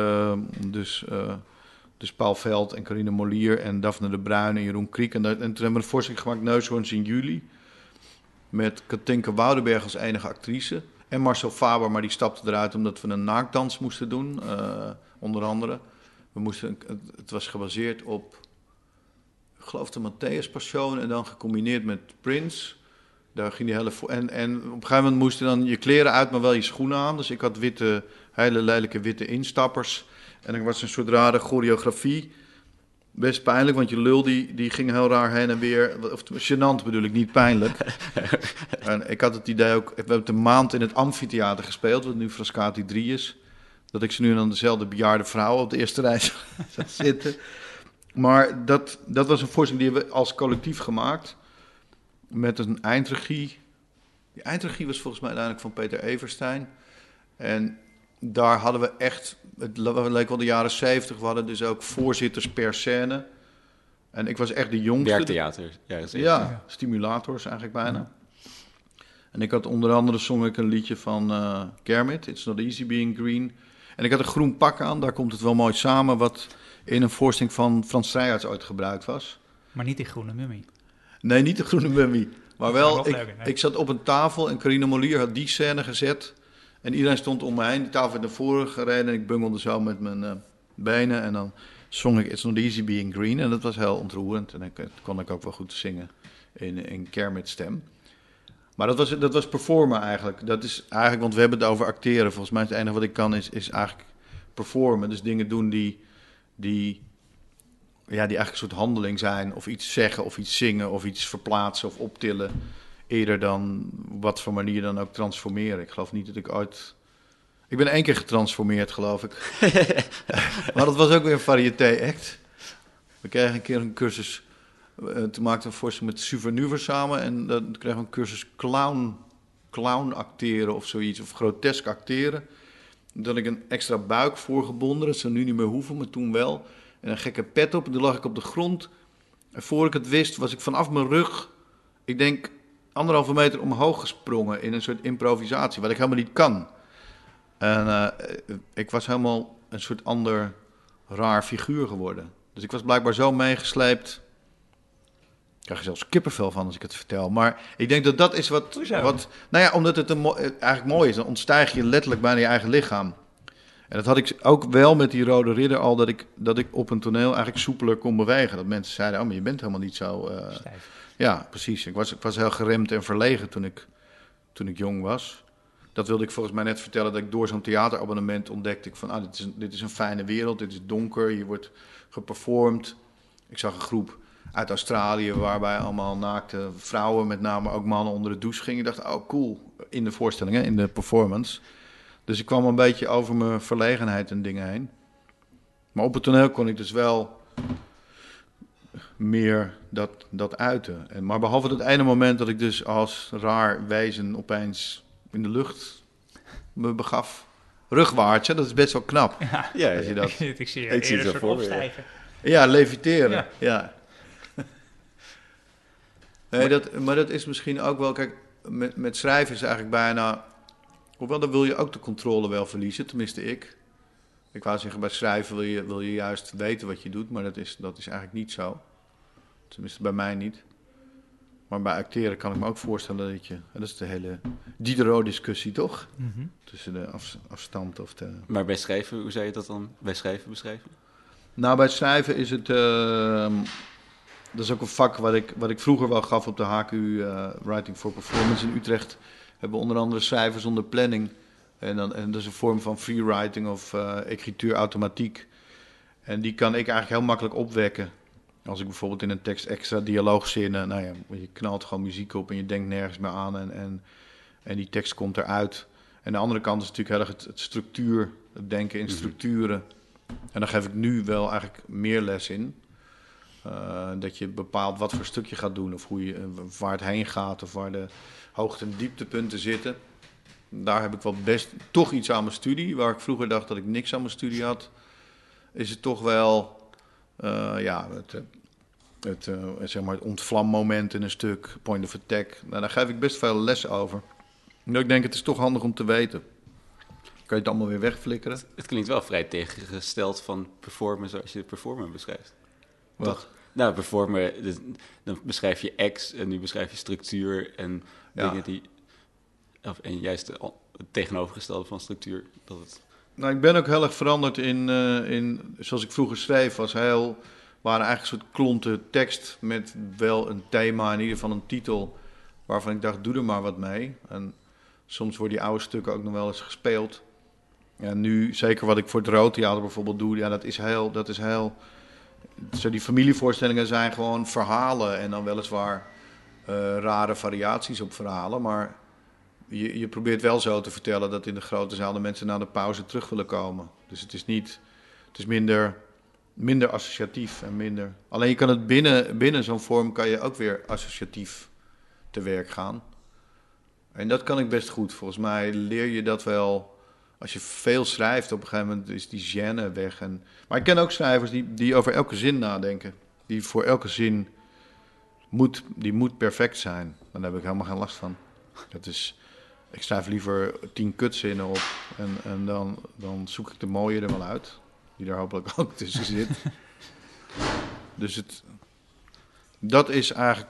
Dus Paul Veld en Carina Molier en Daphne de Bruin en Jeroen Kriek. En toen hebben we een voorstelling gemaakt, Neushoorns in juli. Met Katinka Woudenberg als enige actrice. En Marcel Faber, maar die stapte eruit omdat we een naaktdans moesten doen. Onder andere. Het was gebaseerd op, ik geloof de Matthäus Passion en dan gecombineerd met Prince. Daar ging die hele... En op een gegeven moment moest je dan je kleren uit, maar wel je schoenen aan. Dus ik had hele lelijke witte instappers. En er was een soort rare choreografie. Best pijnlijk, want je lul die ging heel raar heen en weer. Of gênant bedoel ik, niet pijnlijk. En ik had het idee ook... We hebben een maand in het amfitheater gespeeld, wat nu Frascati 3 is. Dat ik ze nu dan dezelfde bejaarde vrouw op de eerste rij zat zitten. Maar dat was een voorstelling die hebben we als collectief gemaakt. Met een eindregie. Die eindregie was volgens mij uiteindelijk van Peter Everstein. En daar hadden we echt... Het leek wel de jaren 70. We hadden dus ook voorzitters per scène. En ik was echt de jongste. Werktheater. Ja, stimulators eigenlijk bijna. Ja. En ik had onder andere zong ik een liedje van Kermit. It's Not Easy Being Green. En ik had een groen pak aan. Daar komt het wel mooi samen. Wat in een voorstelling van Frans Strijharts ooit gebruikt was. Maar niet die groene mummie. Nee, niet de groene mummie. Maar wel, ik zat op een tafel en Carina Molier had die scène gezet. En iedereen stond om me heen. Die tafel werd naar voren gereden en ik bungelde zo met mijn benen. En dan zong ik It's Not Easy Being Green. En dat was heel ontroerend. En dan kon ik ook wel goed zingen in Kermit stem. Maar dat was performen eigenlijk. Dat is eigenlijk, want we hebben het over acteren. Volgens mij is het enige wat ik kan is eigenlijk performen. Dus dingen doen die eigenlijk een soort handeling zijn. Of iets zeggen of iets zingen of iets verplaatsen of optillen eerder dan op wat voor manier dan ook transformeren. Ik geloof niet dat ik ooit... Ik ben 1 keer getransformeerd, geloof ik. Maar dat was ook weer een variété-act. We kregen een keer een cursus... Toen maakten we een voorstelling met Suver samen... en dan kregen we een cursus clown acteren of zoiets... of grotesk acteren. Dan had ik een extra buik voorgebonden. Dat zou nu niet meer hoeven, maar toen wel. En een gekke pet op. En toen lag ik op de grond. En voor ik het wist, was ik vanaf mijn rug... ik denk 1,5 meter omhoog gesprongen... in een soort improvisatie, wat ik helemaal niet kan... En ik was helemaal een soort ander raar figuur geworden. Dus ik was blijkbaar zo meegesleept. Ik krijg er zelfs kippenvel van als ik het vertel. Maar ik denk dat dat is wat... Nou ja, omdat het eigenlijk mooi is. Dan ontstijg je letterlijk bijna je eigen lichaam. En dat had ik ook wel met die Rode Ridder al... dat ik op een toneel eigenlijk soepeler kon bewegen. Dat mensen zeiden, oh, maar je bent helemaal niet zo... Stijf. Ja, precies. Ik was heel geremd en verlegen toen ik jong was... Dat wilde ik volgens mij net vertellen, dat ik door zo'n theaterabonnement ontdekte ik van, dit is een fijne wereld, dit is donker, hier wordt geperformd. Ik zag een groep uit Australië waarbij allemaal naakte vrouwen, met name ook mannen, onder de douche gingen. Ik dacht, oh cool, in de voorstellingen, in de performance. Dus ik kwam een beetje over mijn verlegenheid en dingen heen. Maar op het toneel kon ik dus wel meer dat uiten. Maar behalve dat ene moment dat ik dus als raar wezen opeens... in de lucht me begaf. Rugwaarts, hè? Dat is best wel knap. Ja, als je dat... ik zie je eerder soort opstijgen. Ja, leviteren. Ja. Nee, maar dat is misschien ook wel... Kijk, met schrijven is eigenlijk bijna... Hoewel, dan wil je ook de controle wel verliezen. Tenminste, ik. Ik wou zeggen, bij schrijven wil je juist weten wat je doet. Maar dat is eigenlijk niet zo. Tenminste, bij mij niet. Maar bij acteren kan ik me ook voorstellen dat je... En dat is de hele Diderot-discussie, toch? Mm-hmm. Tussen de afstand of de... Maar bij schrijven, hoe zou je dat dan bij schrijven beschrijven? Nou, bij schrijven is het... dat is ook een vak wat ik vroeger wel gaf op de HKU Writing for Performance in Utrecht. Hebben we onder andere schrijven zonder planning. En dat is een vorm van freewriting of écrituur automatiek. En die kan ik eigenlijk heel makkelijk opwekken. Als ik bijvoorbeeld in een tekst extra dialoogzinnen... Nou ja, je knalt gewoon muziek op en je denkt nergens meer aan... en die tekst komt eruit. En de andere kant is natuurlijk heel erg het structuur... het denken in structuren. En daar geef ik nu wel eigenlijk meer les in. Dat je bepaalt wat voor stuk je gaat doen... of waar het heen gaat... of waar de hoogte- en dieptepunten zitten. Daar heb ik wel best toch iets aan mijn studie... waar ik vroeger dacht dat ik niks aan mijn studie had... is het toch wel... zeg maar het ontvlammoment in een stuk, point of attack. Nou, daar geef ik best veel les over. Nou, ik denk, het is toch handig om te weten. Kan je het allemaal weer wegflikkeren? Het klinkt wel vrij tegengesteld van performen zoals je performen beschrijft. Wat? Toch? Nou, performen, dan beschrijf je acts en nu beschrijf je structuur en dingen die... en juist het tegenovergestelde van structuur. Dat het... Nou, ik ben ook heel erg veranderd in zoals ik vroeger schreef, waren eigenlijk een soort klonten tekst met wel een thema, in ieder geval een titel, waarvan ik dacht, doe er maar wat mee. En soms worden die oude stukken ook nog wel eens gespeeld. En nu, zeker wat ik voor het Rood Theater bijvoorbeeld doe, ja, dat is heel... Zo die familievoorstellingen zijn gewoon verhalen en dan weliswaar rare variaties op verhalen, maar je probeert wel zo te vertellen dat in de grote zaal de mensen na de pauze terug willen komen. Dus het is minder associatief en minder... Alleen je kan het binnen zo'n vorm kan je ook weer associatief te werk gaan. En dat kan ik best goed. Volgens mij leer je dat wel... Als je veel schrijft, op een gegeven moment is die gêne weg. Maar ik ken ook schrijvers die over elke zin nadenken. Die voor elke zin moet perfect zijn. Daar heb ik helemaal geen last van. Ik schrijf liever 10 kutzinnen op en dan zoek ik de mooie er wel uit. Die er hopelijk ook tussen zit. Dus dat is eigenlijk...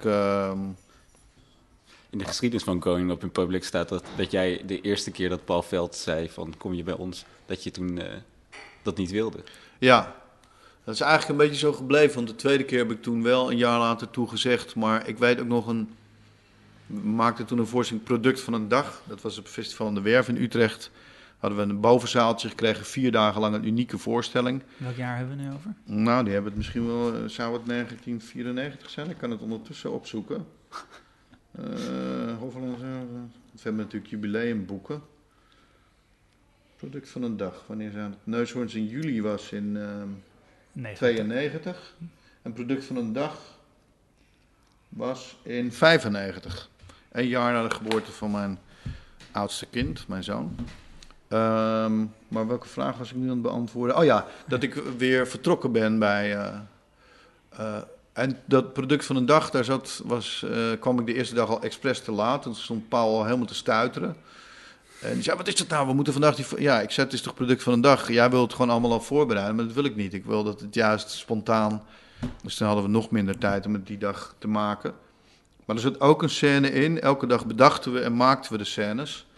In de geschiedenis van Going Up in Public staat dat jij de eerste keer dat Paul Veld zei van kom je bij ons, dat je toen dat niet wilde. Ja, dat is eigenlijk een beetje zo gebleven. Want de tweede keer heb ik toen wel een jaar later toegezegd. Maar ik weet ook nog we maakten toen een voorstelling Product van een Dag. Dat was op het Festival aan de Werf in Utrecht. Hadden we een bovenzaaltje gekregen, 4 dagen lang een unieke voorstelling. Welk jaar hebben we het nu over? Nou, die hebben het misschien wel, zou het 1994 zijn? Ik kan het ondertussen opzoeken. We hebben natuurlijk jubileumboeken. Product van een dag. Wanneer zijn het? Neushoorns in juli was in 92. En product van een dag was in 95. 1 jaar na de geboorte van mijn oudste kind, mijn zoon. Maar welke vraag was ik nu aan het beantwoorden? Oh ja, dat ik weer vertrokken ben bij... en dat product van een dag, kwam ik de eerste dag al expres te laat. En toen stond Paul al helemaal te stuiteren. En die zei, wat is dat nou? We moeten vandaag Ja, ik zei, het is toch product van een dag? Jij wilt het gewoon allemaal al voorbereiden, maar dat wil ik niet. Ik wil dat het juist spontaan... Dus dan hadden we nog minder tijd om het die dag te maken. Maar er zat ook een scène in. Elke dag bedachten we en maakten we de scènes.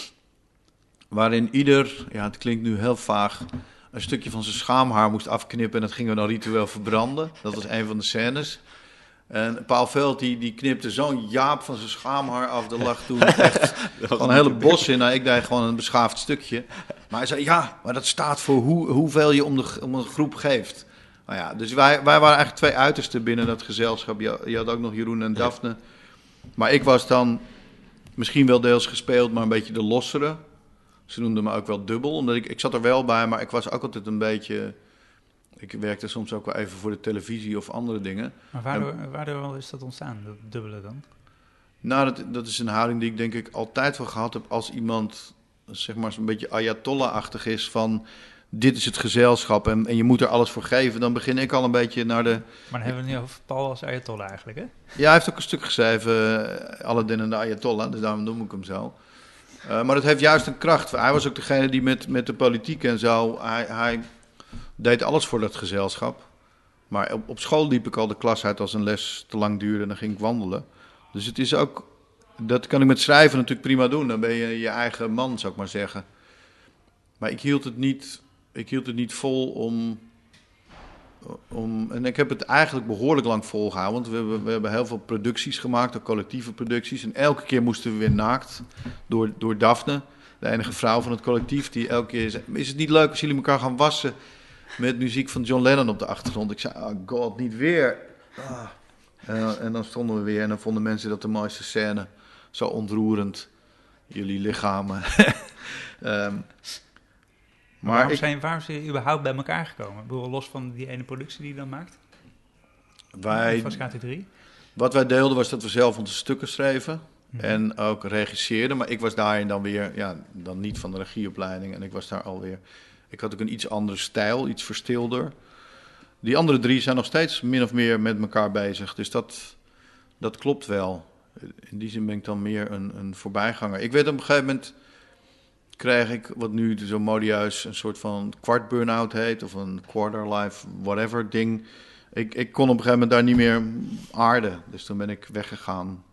Waarin ieder, het klinkt nu heel vaag... een stukje van zijn schaamhaar moest afknippen... en dat gingen we dan ritueel verbranden. Dat was een van de scènes. En Paul Veld die knipte zo'n jaap van zijn schaamhaar af. Er lag toen echt gewoon een hele bos in. Nou, ik deed gewoon een beschaafd stukje. Maar hij zei, maar dat staat voor hoeveel je om een groep geeft. Nou ja, dus wij waren eigenlijk 2 uitersten binnen dat gezelschap. Je had ook nog Jeroen en Daphne. Maar ik was dan misschien wel deels gespeeld, maar een beetje de lossere. Ze noemden me ook wel dubbel, omdat ik zat er wel bij, maar ik was ook altijd een beetje... Ik werkte soms ook wel even voor de televisie of andere dingen. Maar waardoor is dat ontstaan, dat dubbele dan? Nou, dat is een houding die ik denk ik altijd wel gehad heb als iemand, zeg maar, zo'n beetje Ayatollah-achtig is van... Dit is het gezelschap en je moet er alles voor geven. Dan begin ik al een beetje naar de... Maar dan hebben we het nu over Paul als Ayatollah eigenlijk, hè? Ja, hij heeft ook een stuk geschreven, Aladdin en de Ayatollah, dus daarom noem ik hem zo. Maar dat heeft juist een kracht. Hij was ook degene die met de politiek en zo... Hij deed alles voor dat gezelschap. Maar op school liep ik al de klas uit als een les te lang duurde en dan ging ik wandelen. Dus het is ook... Dat kan ik met schrijven natuurlijk prima doen. Dan ben je je eigen man, zou ik maar zeggen. Maar ik hield het niet vol om... En ik heb het eigenlijk behoorlijk lang volgehouden. Want we hebben heel veel producties gemaakt, ook collectieve producties. En elke keer moesten we weer naakt door Daphne, de enige vrouw van het collectief. Die elke keer zei, is het niet leuk als jullie elkaar gaan wassen met muziek van John Lennon op de achtergrond? Ik zei, oh god, niet weer. En dan stonden we weer en dan vonden mensen dat de mooiste scène. Zo ontroerend. Jullie lichamen. Maar waarom zijn jullie überhaupt bij elkaar gekomen? Ik bedoel, los van die ene productie die je dan maakt? Vascati 3? Wat wij deelden was dat we zelf onze stukken schreven. En ook regisseerden. Maar ik was daarin dan weer, dan niet van de regieopleiding. En ik was daar alweer... Ik had ook een iets andere stijl, iets verstilder. Die andere 3 zijn nog steeds min of meer met elkaar bezig. Dus dat klopt wel. In die zin ben ik dan meer een voorbijganger. Ik weet op een gegeven moment... kreeg ik wat nu zo modieus een soort van kwart burn-out heet... of een quarter life whatever ding. Ik kon op een gegeven moment daar niet meer aarden. Dus toen ben ik weggegaan.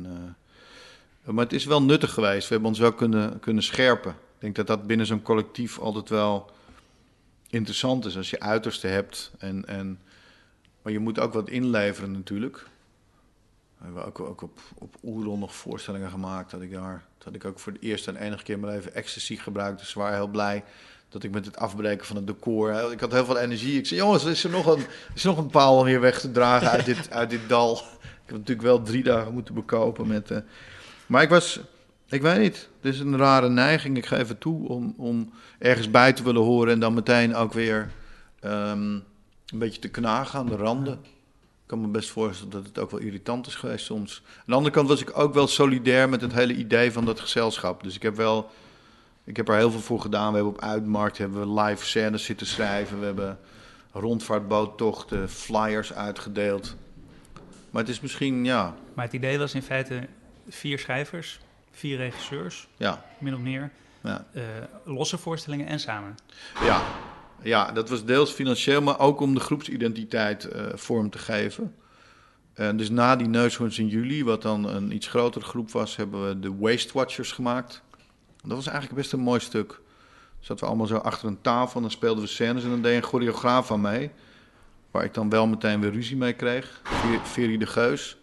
Maar het is wel nuttig geweest. We hebben ons wel kunnen scherpen. Ik denk dat binnen zo'n collectief altijd wel interessant is... als je uitersten hebt. Maar je moet ook wat inleveren natuurlijk... We hebben ook op Oeron nog voorstellingen gemaakt. Dat ik ook voor de eerste en enige keer maar even ecstasy gebruikte. Dus we waren heel blij dat ik met het afbreken van het decor... Ik had heel veel energie. Ik zei, jongens, is er nog een paal om hier weg te dragen uit dit dal. Ik heb natuurlijk wel 3 dagen moeten bekopen met... Maar ik weet niet. Het is een rare neiging, ik geef het toe... om ergens bij te willen horen en dan meteen ook weer... een beetje te knagen aan de randen... Ik kan me best voorstellen dat het ook wel irritant is geweest soms. Aan de andere kant was ik ook wel solidair met het hele idee van dat gezelschap. Dus ik heb er heel veel voor gedaan. We hebben op Uitmarkt live scènes zitten schrijven. We hebben rondvaartboottochten, flyers uitgedeeld. Maar het is misschien, Maar het idee was in feite 4 schrijvers, 4 regisseurs, min of meer. Ja. Losse voorstellingen en samen. Ja, dat was deels financieel, maar ook om de groepsidentiteit vorm te geven. Dus na die Neushoorns in juli, wat dan een iets grotere groep was... hebben we de Waste Watchers gemaakt. Dat was eigenlijk best een mooi stuk. Dan zaten we allemaal zo achter een tafel en dan speelden we scènes... en dan deed een choreograaf aan mee... waar ik dan wel meteen weer ruzie mee kreeg. Ferry de Geus.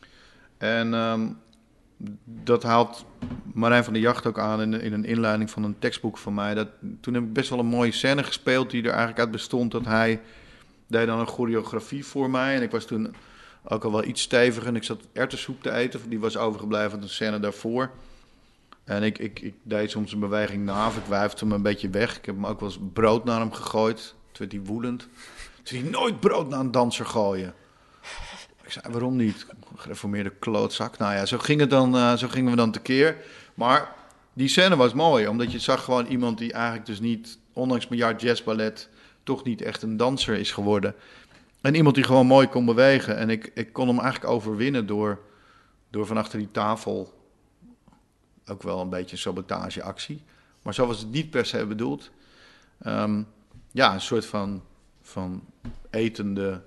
En dat haalt Marijn van der Jacht ook aan in een inleiding van een tekstboek van mij. Toen heb ik best wel een mooie scène gespeeld die er eigenlijk uit bestond dat hij deed dan een choreografie voor mij. En ik was toen ook al wel iets steviger. En ik zat erwtensoep te eten, die was overgebleven van de scène daarvoor. En ik deed soms een beweging na, of ik wuifde hem een beetje weg. Ik heb hem ook wel eens brood naar hem gegooid. Toen werd hij woedend. Toen zei hij, nooit brood naar een danser gooien. Ik zei, waarom niet? Gereformeerde klootzak. Nou ja, zo gingen we dan tekeer. Maar die scène was mooi, omdat je zag gewoon iemand die eigenlijk dus niet, ondanks een jaar jazzballet, toch niet echt een danser is geworden. En iemand die gewoon mooi kon bewegen. En ik kon hem eigenlijk overwinnen door van achter die tafel, ook wel een beetje een sabotageactie. Maar zo was het niet per se bedoeld. Een soort van etende,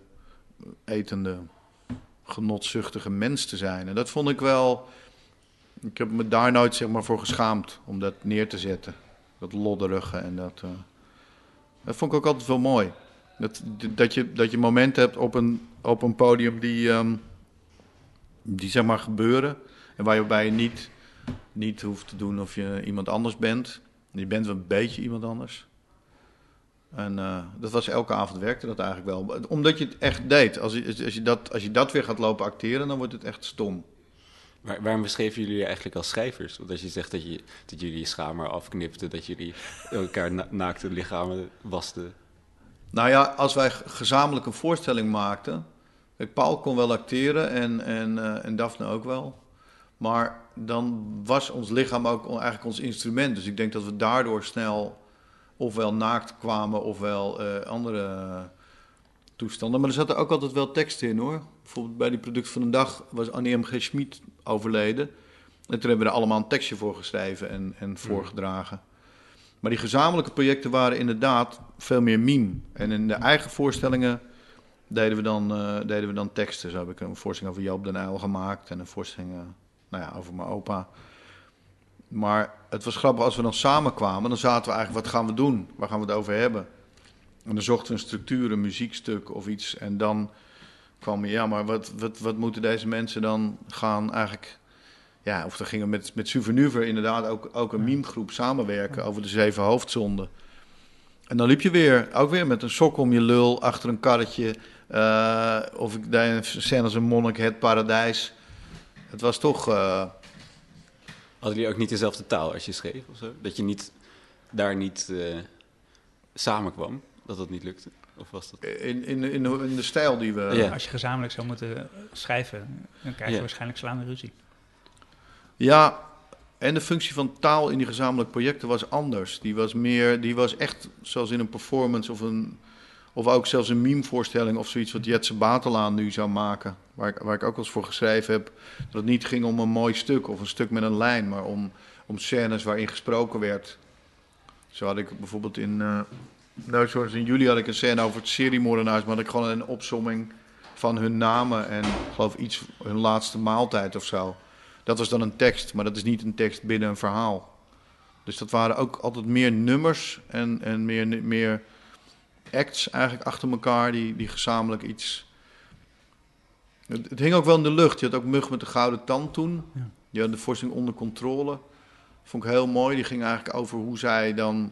genotzuchtige mens te zijn. En dat vond ik wel. Ik heb me daar nooit zeg maar voor geschaamd om dat neer te zetten. Dat lodderige en dat vond ik ook altijd wel mooi. Dat je momenten hebt op een podium die zeg maar gebeuren. En waarbij je niet hoeft te doen of je iemand anders bent. Je bent wel een beetje iemand anders. En dat was elke avond werkte dat eigenlijk wel. Omdat je het echt deed. Als je dat weer gaat lopen acteren, dan wordt het echt stom. Waarom beschreven jullie je eigenlijk als schrijvers? Want als je zegt dat jullie je schaamhaar afknipten, dat jullie elkaar naakte lichamen wasten. Nou ja, als wij gezamenlijk een voorstelling maakten. Kijk, Paul kon wel acteren en Daphne ook wel. Maar dan was ons lichaam ook eigenlijk ons instrument. Dus ik denk dat we daardoor snel ofwel naakt kwamen ofwel andere toestanden. Maar er zaten ook altijd wel teksten in hoor. Bijvoorbeeld bij die Product van de Dag was Annie M.G. Schmid overleden. En toen hebben we er allemaal een tekstje voor geschreven en voorgedragen. Maar die gezamenlijke projecten waren inderdaad veel meer mime. En in de eigen voorstellingen deden we dan teksten. Zo heb ik een voorstelling over Joop den Uyl gemaakt en een voorstelling over mijn opa. Maar het was grappig, als we dan samenkwamen, dan zaten we eigenlijk, wat gaan we doen? Waar gaan we het over hebben? En dan zochten we een structuur, een muziekstuk of iets. En dan kwam maar wat moeten deze mensen dan gaan eigenlijk. Ja, of dan gingen we met Souvenir inderdaad ook een mimegroep samenwerken over de 7 hoofdzonden. En dan liep je ook weer met een sok om je lul achter een karretje. Of ik deed een scène als een monnik, het paradijs. Het was toch. Hadden jullie ook niet dezelfde taal als je schreef of zo? Dat je daar niet samenkwam? Dat niet lukte? Of was dat? In de stijl die we. Ja. Als je gezamenlijk zou moeten schrijven, dan krijg je waarschijnlijk slaande ruzie. Ja, en de functie van taal in die gezamenlijke projecten was anders. Die was echt zoals in een performance of ook zelfs een meme-voorstelling of zoiets wat Jetse Batelaan nu zou maken. Waar ik ook wel eens voor geschreven heb. Dat het niet ging om een mooi stuk of een stuk met een lijn, maar om scènes waarin gesproken werd. Zo had ik bijvoorbeeld zoals in juli had ik een scène over het seriemoordenaars, maar had ik gewoon een opsomming van hun namen en geloof hun laatste maaltijd of zo. Dat was dan een tekst, maar dat is niet een tekst binnen een verhaal. Dus dat waren ook altijd meer nummers en meer acts eigenlijk achter elkaar die gezamenlijk iets. Het hing ook wel in de lucht. Je had ook Mug met de Gouden Tand toen. Ja. Die had de voorstelling Onder Controle. Vond ik heel mooi. Die ging eigenlijk over hoe zij dan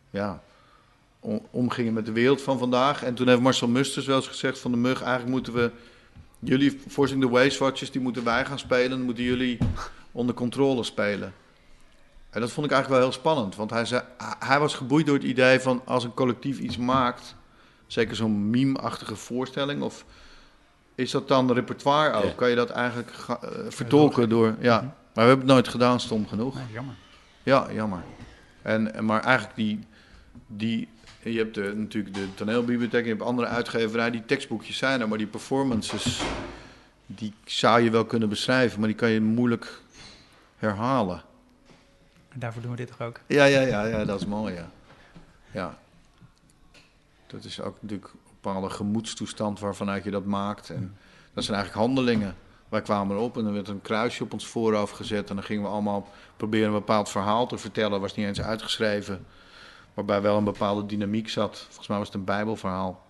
omgingen met de wereld van vandaag. En toen heeft Marcel Musters wel eens gezegd van de Mug, eigenlijk moeten we jullie voorstelling de Waste Watchers, die moeten wij gaan spelen. Dan moeten jullie Onder Controle spelen. En dat vond ik eigenlijk wel heel spannend. Want hij was geboeid door het idee van als een collectief iets maakt, zeker zo'n meme-achtige voorstelling, of is dat dan repertoire ook? Ja. Kan je dat eigenlijk vertolken door. Ja, maar we hebben het nooit gedaan, stom genoeg. Nee, jammer. Ja, jammer. Maar eigenlijk je hebt natuurlijk de toneelbibliotheek, je hebt andere uitgeverijen, die tekstboekjes zijn er, maar die performances, die zou je wel kunnen beschrijven, maar die kan je moeilijk herhalen. En daarvoor doen we dit toch ook? Ja, dat is mooi, ja. Dat is ook natuurlijk een bepaalde gemoedstoestand waarvanuit je dat maakt. En dat zijn eigenlijk handelingen. Wij kwamen erop en er werd een kruisje op ons voorhoofd gezet en dan gingen we allemaal proberen een bepaald verhaal te vertellen. Was niet eens uitgeschreven, waarbij wel een bepaalde dynamiek zat. Volgens mij was het een Bijbelverhaal.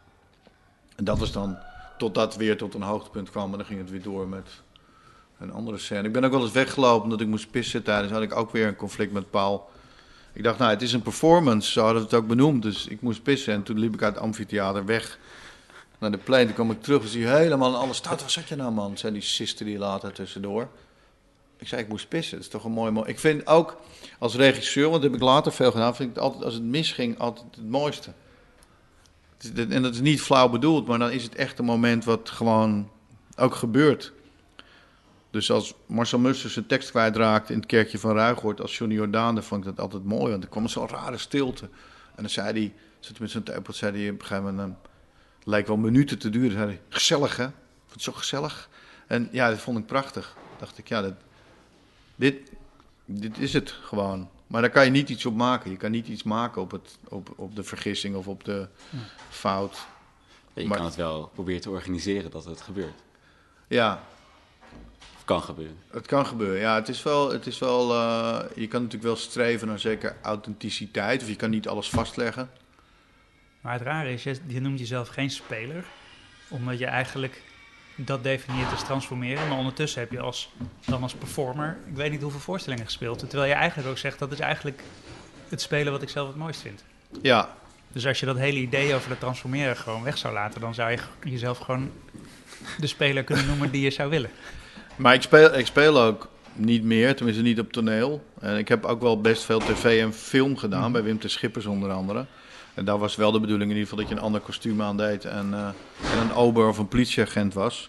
En dat was dan, totdat weer tot een hoogtepunt kwam en dan ging het weer door met een andere scène. Ik ben ook wel eens weggelopen omdat ik moest pissen tijdens. Had ik ook weer een conflict met Paul. Ik dacht, het is een performance, zo hadden we het ook benoemd. Dus ik moest pissen en toen liep ik uit het amfitheater weg naar de plane. Toen kwam ik terug en zie je helemaal in alle staat. Waar zat je nou, man? Zei die sister die later tussendoor. Ik zei, ik moest pissen. Dat is toch een mooi... Ik vind ook als regisseur, want dat heb ik later veel gedaan, vind ik het altijd, als het misging, altijd het mooiste. En dat is niet flauw bedoeld, maar dan is het echt een moment wat gewoon ook gebeurt. Dus als Marcel Musters zijn tekst kwijtraakte in het kerkje van Ruigoord als Johnny Jordaan, dan vond ik dat altijd mooi, want er kwam zo'n rare stilte. En dan zei hij, zat hij met zijn tepelt, zei hij op een gegeven moment, het lijkt wel minuten te duren, zei hij, gezellig hè? Vond het zo gezellig? En ja, dat vond ik prachtig. Dacht ik, ja, dit is het gewoon. Maar daar kan je niet iets op maken. Je kan niet iets maken op de vergissing of op de fout. Ja, je kan het wel proberen te organiseren dat het gebeurt. Ja. Of kan gebeuren. Het kan gebeuren, ja. Het is wel je kan natuurlijk wel streven naar zeker authenticiteit. Of je kan niet alles vastleggen. Maar het rare is, je noemt jezelf geen speler. Omdat je eigenlijk dat definieert als transformeren. Maar ondertussen heb je dan als performer, ik weet niet hoeveel voorstellingen gespeeld. Terwijl je eigenlijk ook zegt, dat is eigenlijk het spelen wat ik zelf het mooist vind. Ja. Dus als je dat hele idee over het transformeren gewoon weg zou laten, dan zou je jezelf gewoon de speler kunnen noemen die je zou willen. Maar ik speel ook niet meer, tenminste niet op toneel. En ik heb ook wel best veel tv en film gedaan, bij Wim T. Schippers onder andere. En daar was wel de bedoeling in ieder geval dat je een ander kostuum aandeed en een ober of een politieagent was.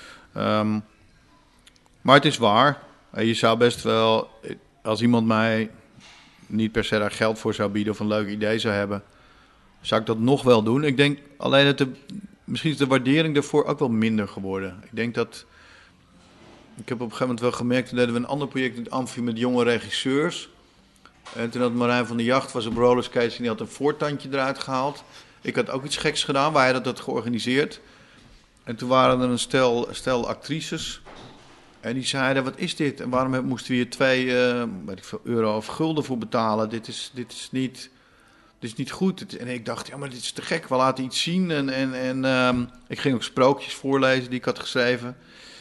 Maar het is waar. Je zou best wel, als iemand mij niet per se daar geld voor zou bieden of een leuk idee zou hebben, zou ik dat nog wel doen. Ik denk alleen dat misschien is de waardering daarvoor ook wel minder geworden. Ik denk dat, ik heb op een gegeven moment wel gemerkt, toen deden we een ander project in het Amfi met jonge regisseurs. En toen had Marijn van der Jacht, was op rollerskates en die had een voortandje eruit gehaald. Ik had ook iets geks gedaan, waar hij dat georganiseerd. En toen waren er een stel actrices. En die zeiden, wat is dit? En waarom moesten we hier 2 euro of gulden voor betalen? Dit is niet goed. En ik dacht, ja, maar dit is te gek. We laten iets zien. En ik ging ook sprookjes voorlezen die ik had geschreven.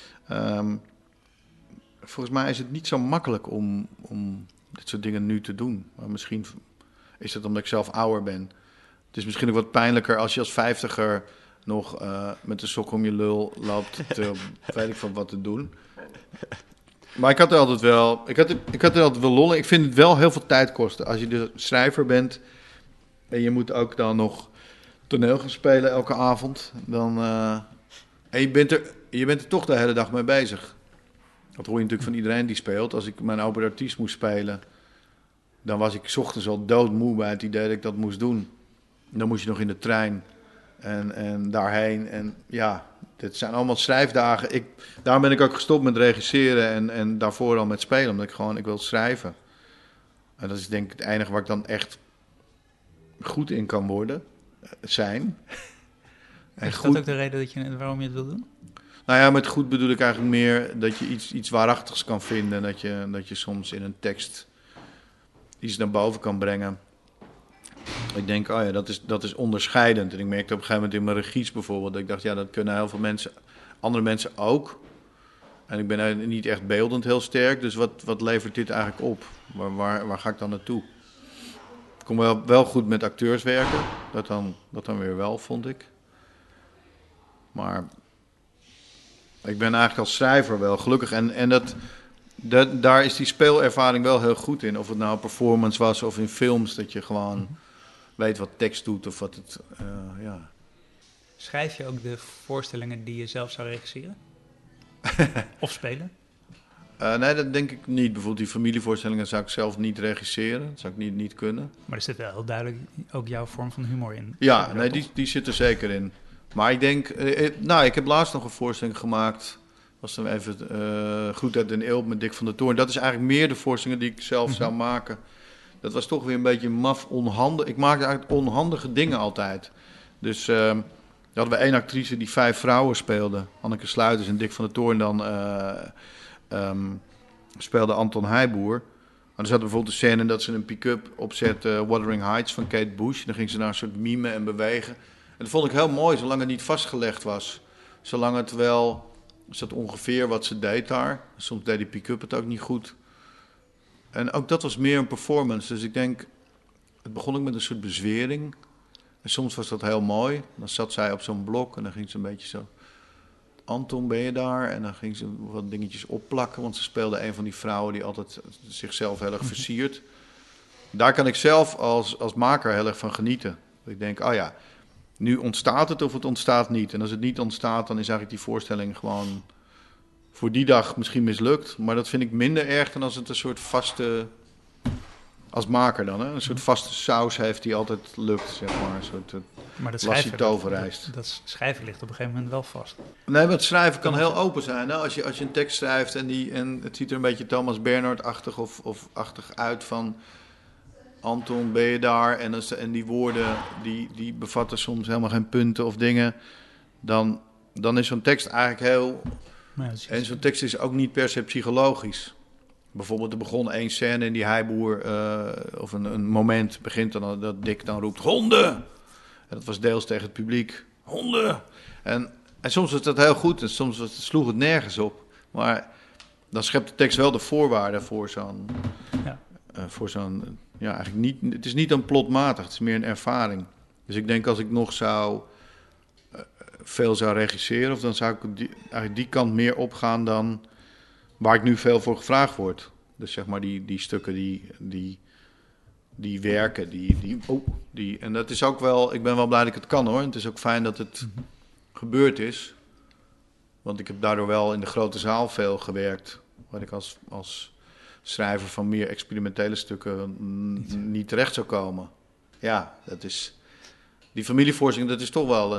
Volgens mij is het niet zo makkelijk om dit soort dingen nu te doen. Maar misschien is het omdat ik zelf ouder ben. Het is misschien ook wat pijnlijker als je als 50er nog met een sok om je lul loopt, weet ik van wat te doen. Maar ik had er altijd wel lol in. Ik vind het wel heel veel tijd kosten. Als je de schrijver bent en je moet ook dan nog toneel gaan spelen elke avond, dan en je bent er toch de hele dag mee bezig. Dat hoor je natuurlijk van iedereen die speelt. Als ik mijn open artiest moest spelen, dan was ik 's ochtends al doodmoe bij het idee dat ik dat moest doen. Dan moest je nog in de trein en daarheen. En ja, dit zijn allemaal schrijfdagen. Daarom ben ik ook gestopt met regisseren en daarvoor al met spelen. Omdat ik wil schrijven. En dat is denk ik het enige waar ik dan echt goed in kan zijn. Is dat ook de reden waarom je het wil doen? Nou ja, met goed bedoel ik eigenlijk meer dat je iets waarachtigs kan vinden. Dat je soms in een tekst iets naar boven kan brengen. Ik denk, oh ja, dat is onderscheidend. En ik merkte op een gegeven moment in mijn regies bijvoorbeeld, dat ik dacht, ja, dat kunnen heel veel mensen, andere mensen ook. En ik ben niet echt beeldend heel sterk, dus wat levert dit eigenlijk op? Waar ga ik dan naartoe? Ik kon wel goed met acteurs werken, dat dan weer wel, vond ik. Maar ik ben eigenlijk als schrijver wel gelukkig. En daar is die speelervaring wel heel goed in. Of het nou een performance was of in films, dat je gewoon weet wat tekst doet of wat het, ja. Schrijf je ook de voorstellingen die je zelf zou regisseren? Of spelen? Nee, dat denk ik niet. Bijvoorbeeld die familievoorstellingen zou ik zelf niet regisseren. Dat zou ik niet kunnen. Maar er zit wel heel duidelijk ook jouw vorm van humor in. Ja, nee, die zit er zeker in. Maar ik denk, ik heb laatst nog een voorstelling gemaakt. Was dan even Goed uit den Eelt met Dick van der Toorn. Dat is eigenlijk meer de voorstellingen die ik zelf zou maken. Dat was toch weer een beetje maf, onhandig. Ik maakte eigenlijk onhandige dingen altijd. Dus dan hadden we 1 actrice die 5 vrouwen speelde. Anneke Sluiters en Dick van der Toorn dan speelde Anton Heijboer. Maar er zat bijvoorbeeld een scène dat ze een pick-up opzette, Wuthering Heights van Kate Bush. Dan ging ze naar een soort mime en bewegen. En dat vond ik heel mooi, zolang het niet vastgelegd was. Zolang het wel, is dat ongeveer wat ze deed daar. Soms deed die pick-up het ook niet goed. En ook dat was meer een performance. Dus ik denk, het begon ook met een soort bezwering. En soms was dat heel mooi. Dan zat zij op zo'n blok en dan ging ze een beetje zo... Anton, ben je daar? En dan ging ze wat dingetjes opplakken. Want ze speelde een van die vrouwen die altijd zichzelf heel erg versiert. Daar kan ik zelf als maker heel erg van genieten. Ik denk, nu ontstaat het of het ontstaat niet. En als het niet ontstaat, dan is eigenlijk die voorstelling gewoon... voor die dag misschien mislukt. Maar dat vind ik minder erg dan als het een soort vaste... als maker dan, hè? Een soort vaste saus heeft die altijd lukt, zeg maar. Een soort Maar dat lassie toverrijst. Dat schrijven ligt op een gegeven moment wel vast. Nee, maar het schrijven kan heel open zijn. Hè? Als je een tekst schrijft en het ziet er een beetje Thomas Bernhard-achtig of achtig uit van... Anton, ben je daar? En die woorden, die bevatten soms helemaal geen punten of dingen. Dan is zo'n tekst eigenlijk heel... En zo'n tekst is ook niet per se psychologisch. Bijvoorbeeld, er begon één scène in die heiboer... of een moment begint dan dat Dick dan roept... Honden! En dat was deels tegen het publiek. Honden! En soms was dat heel goed en soms sloeg het nergens op. Maar dan schept de tekst wel de voorwaarden voor zo'n... eigenlijk niet... Het is niet een plotmatig, het is meer een ervaring. Dus ik denk als ik nog veel zou regisseren... of dan zou ik eigenlijk die kant meer opgaan dan... waar ik nu veel voor gevraagd word. Dus zeg maar die stukken die werken, en dat is ook wel... Ik ben wel blij dat ik het kan, hoor. En het is ook fijn dat het gebeurd is. Want ik heb daardoor wel in de grote zaal veel gewerkt. Waar ik als schrijver van meer experimentele stukken niet terecht zou komen. Ja, dat is... Die familievoorstelling, dat is toch wel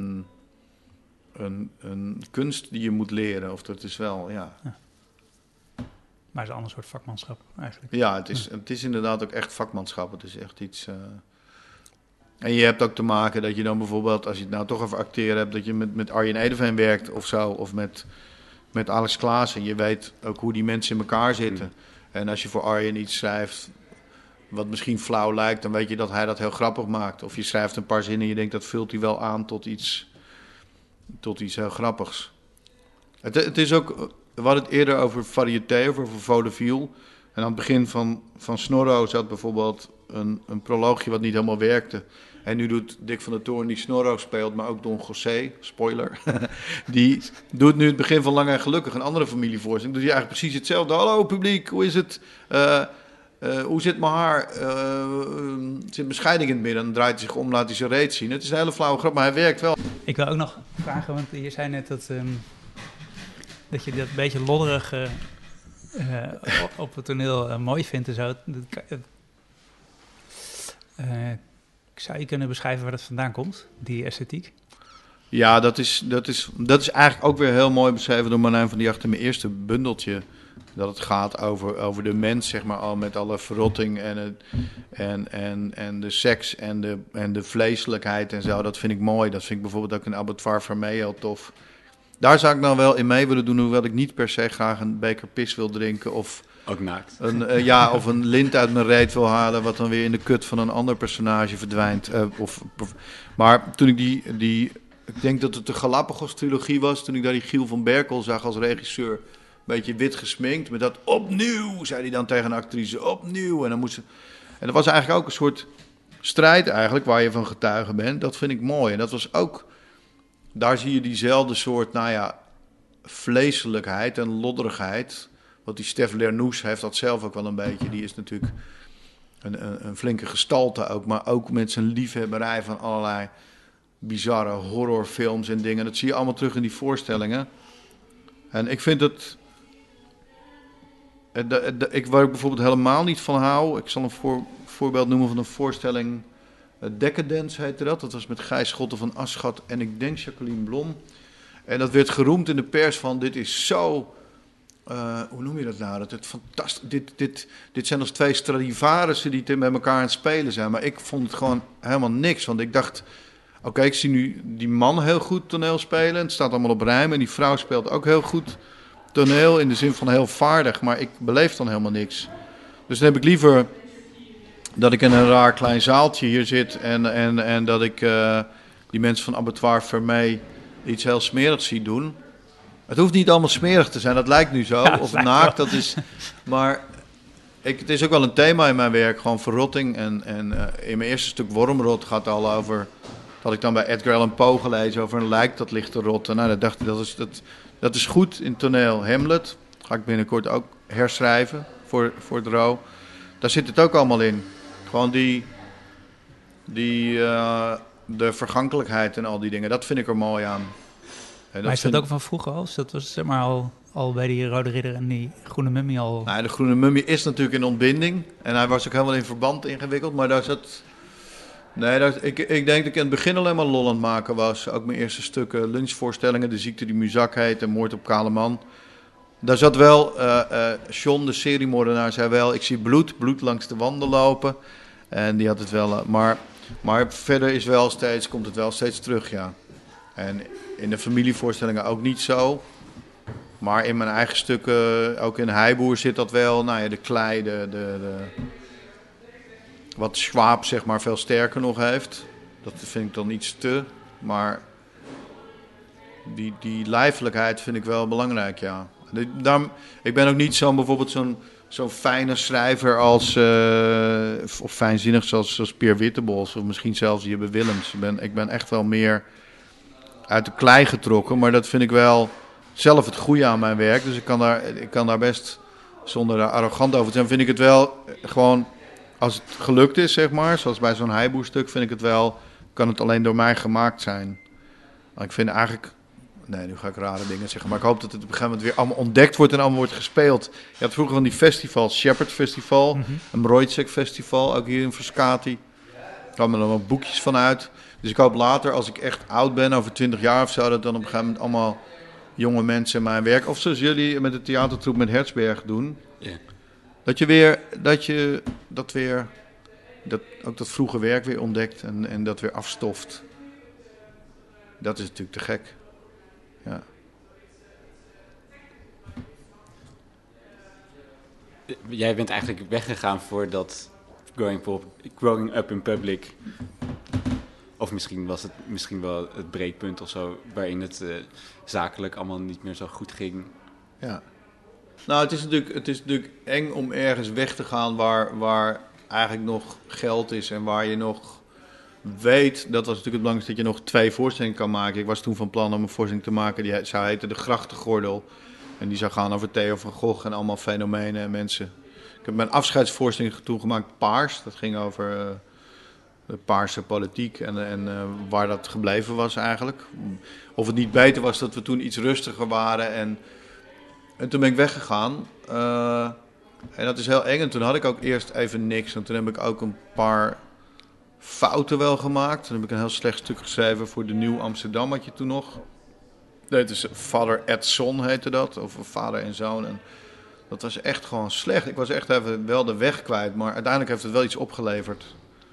een kunst die je moet leren. Of dat is wel, ja. Maar het is een ander soort vakmanschap eigenlijk. Ja, het is inderdaad ook echt vakmanschap. Het is echt iets... En je hebt ook te maken dat je dan bijvoorbeeld... Als je het nou toch over acteren hebt... Dat je met Arjen Edeveen werkt of zo. Of met Alex Klaassen. Je weet ook hoe die mensen in elkaar zitten. En als je voor Arjen iets schrijft... wat misschien flauw lijkt... dan weet je dat hij dat heel grappig maakt. Of je schrijft een paar zinnen en je denkt... dat vult hij wel aan tot iets heel grappigs. Het is ook... We hadden het eerder over variété, over vaudeville. En aan het begin van Snorro zat bijvoorbeeld een proloogje wat niet helemaal werkte. En nu doet Dick van der Toorn, die Snorro speelt, maar ook Don José, spoiler. Die doet nu het begin van Lang en Gelukkig, een andere familievoorstelling. Doet hij eigenlijk precies hetzelfde. Hallo publiek, hoe is het? Hoe zit mijn haar? Zit mijn scheiding in het midden? Dan draait hij zich om, laat hij zijn reet zien. Het is een hele flauwe grap, maar hij werkt wel. Ik wil ook nog vragen, want je zei net dat je dat beetje lodderige op het toneel mooi vindt en zo. Zou je kunnen beschrijven waar dat vandaan komt, die esthetiek? Ja, dat is eigenlijk ook weer heel mooi beschreven door Marijn van die Acht in mijn eerste bundeltje. Dat het gaat over de mens, zeg maar, al met alle verrotting en de seks en de vleeselijkheid en zo. Dat vind ik mooi. Dat vind ik bijvoorbeeld ook in Abattoir Vermeer heel tof. Daar zou ik nou wel in mee willen doen, hoewel ik niet per se graag een beker pis wil drinken of... Ook naakt. Of een lint uit mijn reet wil halen, wat dan weer in de kut van een ander personage verdwijnt. Maar toen ik ik denk dat het de Galapagos-trilogie was, toen ik daar die Giel van Berkel zag als regisseur, een beetje wit gesminkt, met dat opnieuw, zei hij dan tegen een actrice, opnieuw. En dat was eigenlijk ook een soort strijd eigenlijk, waar je van getuige bent. Dat vind ik mooi. En dat was ook, daar zie je diezelfde soort, vleeselijkheid en lodderigheid. Want die Stef Lernoes heeft dat zelf ook wel een beetje. Die is natuurlijk een flinke gestalte ook. Maar ook met zijn liefhebberij van allerlei bizarre horrorfilms en dingen. Dat zie je allemaal terug in die voorstellingen. En ik vind het... Waar ik bijvoorbeeld helemaal niet van hou... Ik zal een voorbeeld noemen van een voorstelling... Decadence heette dat. Dat was met Gijs Schotten van Aschat en ik denk Jacqueline Blom. En dat werd geroemd in de pers van... Dit is zo... hoe noem je dat nou? Dat het fantastisch. Dit zijn als twee Stradivariussen die met elkaar aan het spelen zijn. Maar ik vond het gewoon helemaal niks. Want ik dacht, oké, ik zie nu die man heel goed toneel spelen. Het staat allemaal op rijm. En die vrouw speelt ook heel goed toneel. In de zin van heel vaardig. Maar ik beleef dan helemaal niks. Dus dan heb ik liever dat ik in een raar klein zaaltje hier zit. En dat ik die mensen van Abattoir Vermeer iets heel smerigs zie doen. Het hoeft niet allemaal smerig te zijn, dat lijkt nu zo. Ja, of naakt, dat is... Maar het is ook wel een thema in mijn werk, gewoon verrotting. En in mijn eerste stuk Wormrot gaat al over... Dat had ik dan bij Edgar Allan Poe gelezen over een lijk dat ligt te rotten. Nou, dat dacht ik, dat is goed in toneel. Hamlet ga ik binnenkort ook herschrijven voor het RO. Daar zit het ook allemaal in. Gewoon de vergankelijkheid en al die dingen. Dat vind ik er mooi aan. Maar is dat ook van vroeger al? Dat was zeg maar al bij die Rode Ridder en die Groene Mummie al... Nou, de Groene Mummie is natuurlijk in ontbinding. En hij was ook helemaal in verband ingewikkeld. Maar daar zat... Nee, ik denk dat ik in het begin alleen maar lol aan het maken was. Ook mijn eerste stukken, lunchvoorstellingen, De ziekte die Muzak heet en Moord op Kale Man. Daar zat wel, John, de seriemoordenaar, zei wel... Ik zie bloed langs de wanden lopen. En die had het wel... Maar verder komt het wel steeds terug, ja. En in de familievoorstellingen ook niet zo. Maar in mijn eigen stukken, ook in Heiboer zit dat wel. Nou ja, de klei, wat Schwab zeg maar veel sterker nog heeft. Dat vind ik dan iets te. Maar die lijfelijkheid vind ik wel belangrijk, ja. Ik ben ook niet zo'n fijne schrijver als... of fijnzinnig zoals Peer Wittebols. Of misschien zelfs Jibbe Willems. Ik ben echt wel meer uit de klei getrokken. Maar dat vind ik wel zelf het goede aan mijn werk. Dus ik kan daar best, zonder daar arrogant over te zijn... vind ik het wel gewoon... Als het gelukt is, zeg maar, zoals bij zo'n Heiboer-stuk, vind ik het wel... kan het alleen door mij gemaakt zijn. Maar ik vind eigenlijk... Nee, nu ga ik rare dingen zeggen. Maar ik hoop dat het op een gegeven moment weer allemaal ontdekt wordt en allemaal wordt gespeeld. Je had vroeger van die festivals, Shepherd Festival, een Broitsek Festival, ook hier in Frascati. Daar kwamen er dan boekjes van uit. Dus ik hoop later, als ik echt oud ben, over 20 jaar of zo, dat dan op een gegeven moment allemaal jonge mensen mijn werk... Of zoals jullie met de theatertroep met Hertzberg doen... Yeah. Ook dat vroege werk weer ontdekt en dat weer afstoft. Dat is natuurlijk te gek. Ja. Jij bent eigenlijk weggegaan voor dat growing up in public. Of misschien was het wel het breekpunt of zo, waarin het zakelijk allemaal niet meer zo goed ging. Ja. Nou, het is natuurlijk eng om ergens weg te gaan waar eigenlijk nog geld is en waar je nog weet, dat was natuurlijk het belangrijkste, dat je nog 2 voorstellingen kan maken. Ik was toen van plan om een voorstelling te maken, die zou heten De Grachtengordel. En die zou gaan over Theo van Gogh en allemaal fenomenen en mensen. Ik heb mijn afscheidsvoorstelling toen gemaakt, Paars. Dat ging over de paarse politiek en waar dat gebleven was eigenlijk. Of het niet beter was dat we toen iets rustiger waren en toen ben ik weggegaan. En dat is heel eng. En toen had ik ook eerst even niks. En toen heb ik ook een paar fouten wel gemaakt. Toen heb ik een heel slecht stuk geschreven voor de Nieuw Amsterdam, had je toen nog. Nee, het is Vader et Son heette dat. Of vader en zoon. En dat was echt gewoon slecht. Ik was echt even wel de weg kwijt. Maar uiteindelijk heeft het wel iets opgeleverd.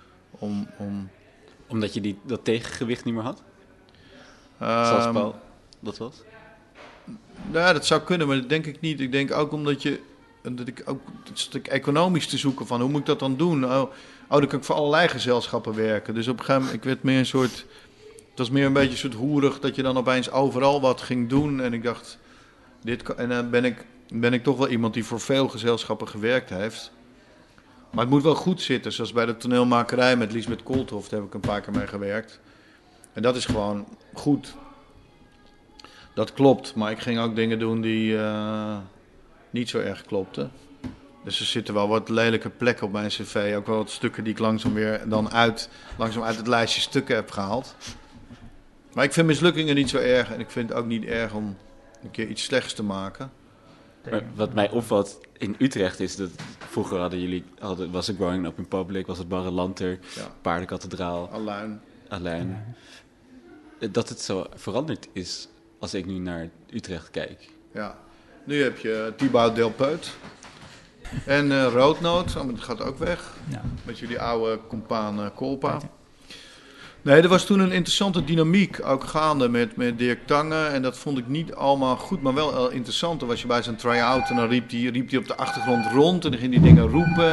Omdat je dat tegengewicht niet meer had? Zoals Paul dat was? Ja, dat zou kunnen, maar dat denk ik niet. Ik denk ook omdat ik ook het stuk economisch te zoeken van hoe moet ik dat dan doen? Dan kan ik voor allerlei gezelschappen werken. Dus op een gegeven moment, ik werd meer een soort... Het was meer een beetje een soort hoerig dat je dan opeens overal wat ging doen. En ik dacht, en dan ben ik toch wel iemand die voor veel gezelschappen gewerkt heeft. Maar het moet wel goed zitten, zoals bij de toneelmakerij met Liesbeth Koolthof, daar heb ik een paar keer mee gewerkt. En dat is gewoon goed. Dat klopt, maar ik ging ook dingen doen die niet zo erg klopten. Dus er zitten wel wat lelijke plekken op mijn cv. Ook wel wat stukken die ik langzaam uit het lijstje stukken heb gehaald. Maar ik vind mislukkingen niet zo erg. En ik vind het ook niet erg om een keer iets slechts te maken. Maar wat mij opvalt in Utrecht is dat vroeger was het Growing Up in Public, was het Barre Lanter, Ja. Paardenkathedraal, Aluin. Dat het zo veranderd is als ik nu naar Utrecht kijk. Ja. Nu heb je Thibaut Delpeut. En Roodnoot, dat gaat ook weg. Ja. Met jullie oude compaan Kolpa. Nee, er was toen een interessante dynamiek ook gaande met Dirk Tange. En dat vond ik niet allemaal goed, maar wel interessant. Dan was je bij zo'n try-out en dan riep hij op de achtergrond rond. En dan ging hij dingen roepen.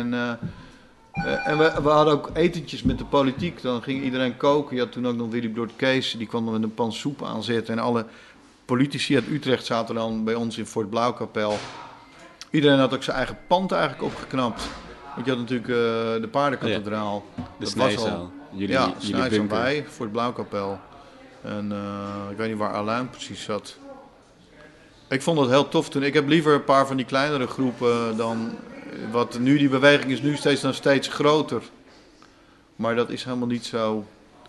En we hadden ook etentjes met de politiek. Dan ging iedereen koken. Je had toen ook nog Willy Blord Kees. Die kwam dan met een pan soep aanzetten. En alle politici uit Utrecht zaten dan bij ons in Fort Blauwkapel. Iedereen had ook zijn eigen pand eigenlijk opgeknapt. Want je had natuurlijk de paardenkathedraal. De snijzaal. Jullie Snijzaal bunker. bij voor het Blauwkapel. En ik weet niet waar Alain precies zat. Ik vond het heel tof toen. Ik heb liever een paar van die kleinere groepen dan... Wat nu, die beweging is nu steeds groter. Maar dat is helemaal niet zo...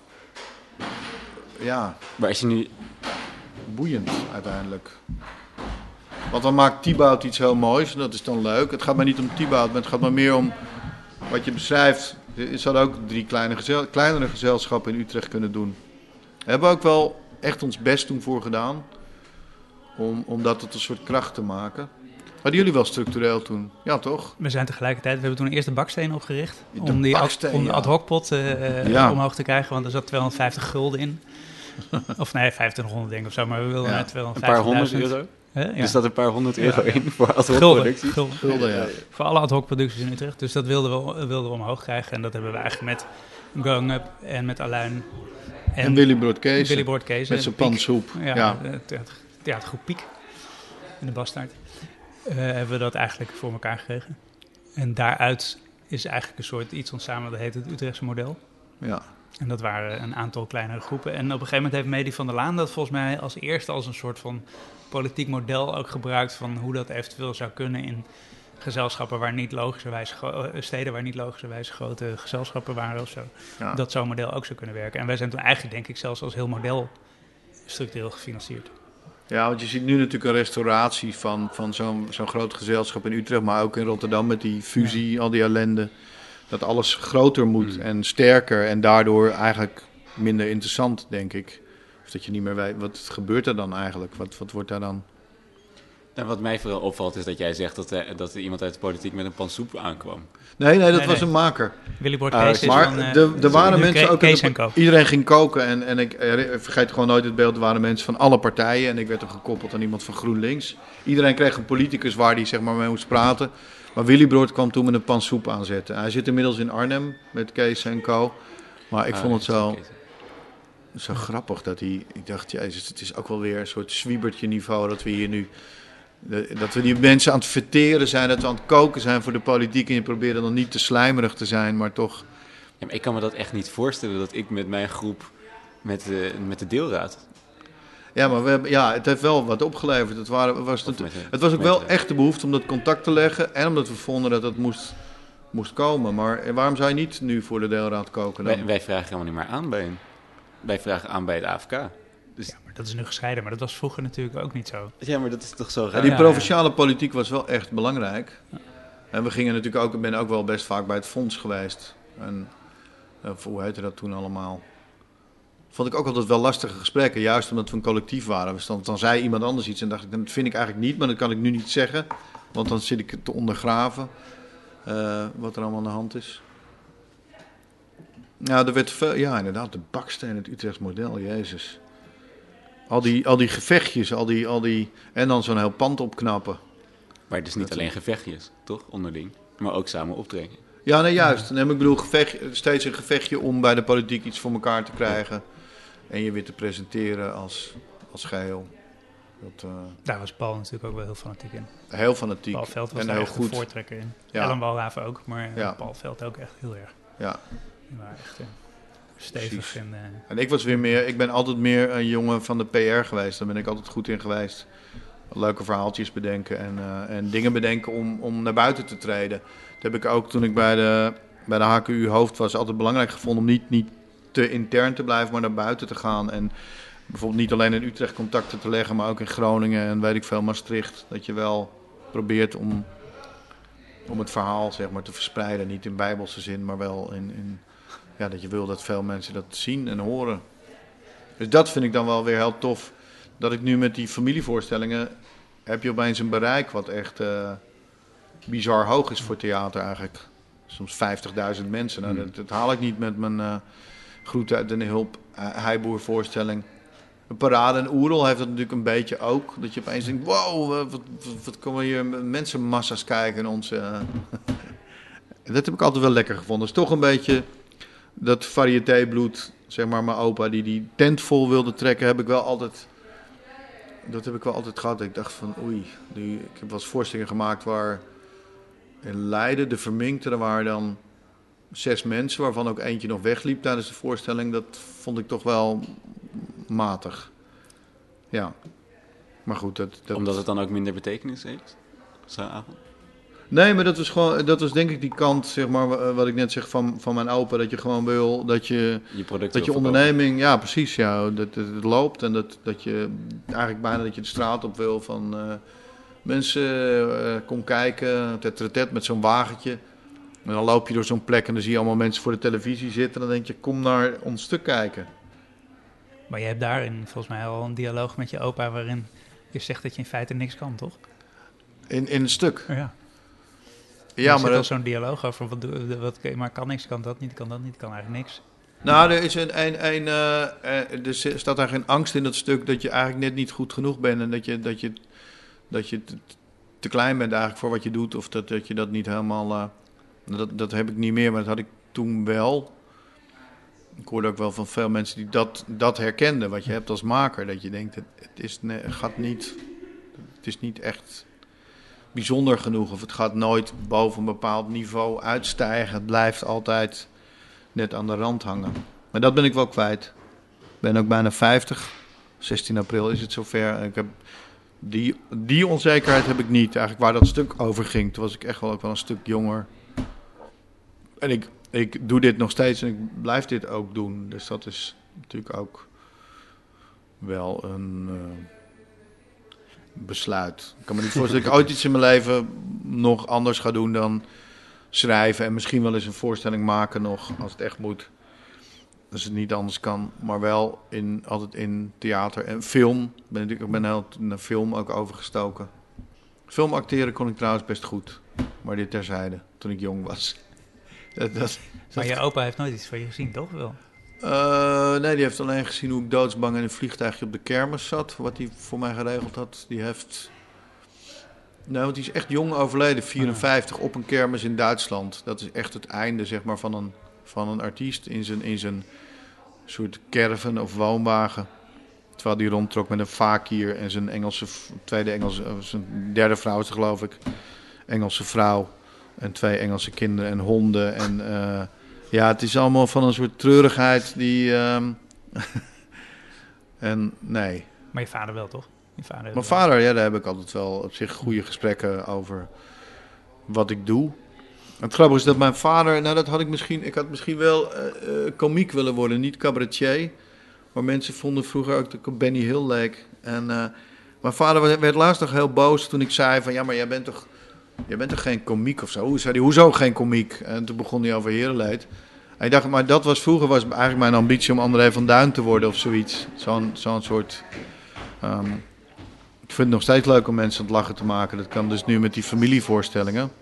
Ja, Maar als je nu... boeiend uiteindelijk. Want dan maakt Thibaut iets heel moois en dat is dan leuk. Het gaat maar niet om Thibaut, maar het gaat maar meer om wat je beschrijft. Er zouden ook 3 kleinere gezelschappen in Utrecht kunnen doen. We hebben ook wel echt ons best toen voor gedaan. Om dat tot een soort kracht te maken. Hadden jullie wel structureel toen? Ja, toch? We zijn tegelijkertijd, we hebben toen eerst de baksteen opgericht. De Om de baksteen, ad hoc pot Ja. omhoog te krijgen, want er zat 250 gulden in. Of nee, 2500 denk ik of zo, maar we wilden Ja. met 250.000. Een paar honderd euro? Ja. Er staat een paar honderd euro in voor ad hoc Gulden, producties. gulden. Ja. Voor alle ad hoc producties in Utrecht. Dus dat wilden we omhoog krijgen. En dat hebben we eigenlijk met Growing Up en met Aluin. En Willy Broodkees. Willy Broodkees. Met zijn pansoep. Ja. Theatergroep Piek. In de Bastaard. Hebben we dat eigenlijk voor elkaar gekregen. En daaruit is eigenlijk een soort iets ontstaan, dat heet het Utrechtse model. Ja. En dat waren een aantal kleinere groepen. En op een gegeven moment heeft Medi van der Laan dat volgens mij als eerste als een soort van politiek model ook gebruikt van hoe dat eventueel zou kunnen in gezelschappen waar niet logischerwijs, steden waar niet logischerwijs grote gezelschappen waren of zo. Ja. Dat zo'n model ook zou kunnen werken. En wij zijn toen eigenlijk denk ik zelfs als heel model structureel gefinancierd. Ja, want je ziet nu natuurlijk een restauratie van zo'n groot gezelschap in Utrecht, maar ook in Rotterdam met die fusie, al die ellende. Dat alles groter moet en sterker en daardoor eigenlijk minder interessant, denk ik. Of dat je niet meer weet, wat gebeurt er dan eigenlijk? Wat wordt daar dan? En wat mij vooral opvalt is dat jij zegt dat er iemand uit de politiek met een pan soep aankwam. Nee, dat was nee. een maker. Willy Broodkees is Maar van, er waren nu mensen ook... Kees en Co. Iedereen ging koken en ik vergeet gewoon nooit het beeld. Er waren mensen van alle partijen en ik werd er gekoppeld aan iemand van GroenLinks. Iedereen kreeg een politicus waar hij zeg maar mee moest praten. Maar Willy Brood kwam toen met een pan soep aanzetten. Hij zit inmiddels in Arnhem met Kees en Co. Maar ik vond het zo grappig dat hij... Ik dacht, jezus, het is ook wel weer een soort zwiebertje niveau dat we hier nu... Dat we die mensen aan het verteren zijn, dat we aan het koken zijn voor de politiek. En je probeert dan niet te slijmerig te zijn, maar toch... Ja, maar ik kan me dat echt niet voorstellen dat ik met mijn groep met de deelraad... Ja, maar het heeft wel wat opgeleverd. Het was ook wel echt de behoefte om dat contact te leggen. En omdat we vonden dat het moest komen. Maar waarom zou je niet nu voor de deelraad koken dan? Wij vragen helemaal niet meer aan bij hen. Wij vragen aan bij het AFK. Dus... Ja, maar dat is nu gescheiden, maar dat was vroeger natuurlijk ook niet zo. Ja, maar dat is toch zo Ja, raar. die provinciale politiek was wel echt belangrijk. Ja. En we gingen natuurlijk ook, ik ben ook wel best vaak bij het fonds geweest. En hoe heette dat toen allemaal? Vond ik ook altijd wel lastige gesprekken, juist omdat we een collectief waren. Dan zei iemand anders iets en dacht ik, dat vind ik eigenlijk niet, maar dat kan ik nu niet zeggen. Want dan zit ik te ondergraven wat er allemaal aan de hand is. Nou, er werd veel, ja inderdaad, de baksteen, het Utrechts model, jezus. Al die gevechtjes, al die en dan zo'n heel pand opknappen. Maar het is niet alleen gevechtjes, toch? Onderling. Maar ook samen optrekken. Ja, nee, juist. Nee, maar ik bedoel, steeds een gevechtje om bij de politiek iets voor elkaar te krijgen. En je weer te presenteren als geheel. Daar was Paul natuurlijk ook wel heel fanatiek in. Heel fanatiek. Paul Veld was en daar heel echt goed. een voortrekker in. Ja. Ellen Walraven ook, maar Ja. Paul Veld ook echt heel erg. Ja. Die waren echt stevig. Precies. En En ik ben altijd meer een jongen van de PR geweest. Daar ben ik altijd goed in geweest. Leuke verhaaltjes bedenken en dingen bedenken om naar buiten te treden. Dat heb ik ook toen ik bij de HKU hoofd was altijd belangrijk gevonden om niet te intern te blijven, maar naar buiten te gaan. En bijvoorbeeld niet alleen in Utrecht contacten te leggen, maar ook in Groningen en weet ik veel, Maastricht. Dat je wel probeert om het verhaal zeg maar te verspreiden. Niet in bijbelse zin, maar wel ja, dat je wil dat veel mensen dat zien en horen. Dus dat vind ik dan wel weer heel tof. Dat ik nu met die familievoorstellingen heb je opeens een bereik wat echt bizar hoog is voor theater eigenlijk. Soms 50.000 mensen. Nou, dat haal ik niet met mijn Groeten uit Den Hulp Heiboer voorstelling. Een parade in Oerol heeft dat natuurlijk een beetje ook. Dat je opeens denkt, wow, wat komen hier mensenmassa's kijken. Dat heb ik altijd wel lekker gevonden. Het is toch een beetje dat variétébloed, zeg maar mijn opa die tent vol wilde trekken, heb ik wel altijd dat heb ik wel altijd gehad. Ik dacht van oei, ik heb wel eens voorstellingen gemaakt waar in Leiden, de Verminkte, er waren dan 6 mensen, waarvan ook eentje nog wegliep tijdens de voorstelling. Dat vond ik toch wel matig. Ja, maar goed. Omdat het dan ook minder betekenis heeft, zo'n avond? Nee, maar dat was denk ik die kant, zeg maar, wat ik net zeg van mijn opa. Dat je gewoon wil, dat je onderneming, ja precies, ja, dat het loopt. En dat je eigenlijk bijna dat je de straat op wil van mensen, kom kijken, tet met zo'n wagentje. En dan loop je door zo'n plek en dan zie je allemaal mensen voor de televisie zitten. En dan denk je, kom naar ons stuk kijken. Maar je hebt daarin volgens mij al een dialoog met je opa waarin je zegt dat je in feite niks kan, toch? In het stuk? Ja. Ja, maar er zit al zo'n dialoog over, maar kan niks, kan dat niet, kan eigenlijk niks. Nou, er is er staat daar geen angst in dat stuk dat je eigenlijk net niet goed genoeg bent. En dat je te klein bent eigenlijk voor wat je doet. Of dat je dat niet helemaal... Dat heb ik niet meer, maar dat had ik toen wel. Ik hoorde ook wel van veel mensen die dat herkenden. Wat je hebt als maker. Dat je denkt, het is niet echt bijzonder genoeg. Of het gaat nooit boven een bepaald niveau uitstijgen. Het blijft altijd net aan de rand hangen. Maar dat ben ik wel kwijt. Ik ben ook bijna 50. 16 april is het zover. En ik heb die onzekerheid heb ik niet. Eigenlijk waar dat stuk over ging. Toen was ik echt wel ook wel een stuk jonger. En ik doe dit nog steeds en ik blijf dit ook doen. Dus dat is natuurlijk ook wel een besluit. Ik kan me niet voorstellen dat ik ooit iets in mijn leven nog anders ga doen dan schrijven. En misschien wel eens een voorstelling maken nog, als het echt moet. Als het niet anders kan. Maar wel altijd in theater en film. Ik ben heel naar film ook overgestoken. Film acteren kon ik trouwens best goed. Maar dit terzijde, toen ik jong was. Maar je opa heeft nooit iets van je gezien, toch wel? Nee, die heeft alleen gezien hoe ik doodsbang in een vliegtuigje op de kermis zat. Wat hij voor mij geregeld had. Want die is echt jong overleden, 54, op een kermis in Duitsland. Dat is echt het einde, zeg maar, van een artiest in zijn soort caravan of woonwagen. Terwijl hij rondtrok met een fakir en zijn zijn derde vrouw is het, geloof ik. Engelse vrouw. En 2 Engelse kinderen en honden. En het is allemaal van een soort treurigheid die... en nee. Maar je vader wel, toch? Mijn vader, ja, daar heb ik altijd wel op zich goede gesprekken over wat ik doe. Het grappige is dat mijn vader... Nou, ik had misschien wel komiek willen worden, niet cabaretier. Maar mensen vonden vroeger ook dat ik op Benny Hill leek. En mijn vader werd laatst nog heel boos toen ik zei van... Ja, maar jij bent toch geen komiek of zo? Zei hij, hoezo geen komiek? En toen begon hij over Herenleed. En ik dacht, maar vroeger was eigenlijk mijn ambitie om André van Duin te worden of zoiets. Zo'n soort... ik vind het nog steeds leuk om mensen aan het lachen te maken. Dat kan dus nu met die familievoorstellingen.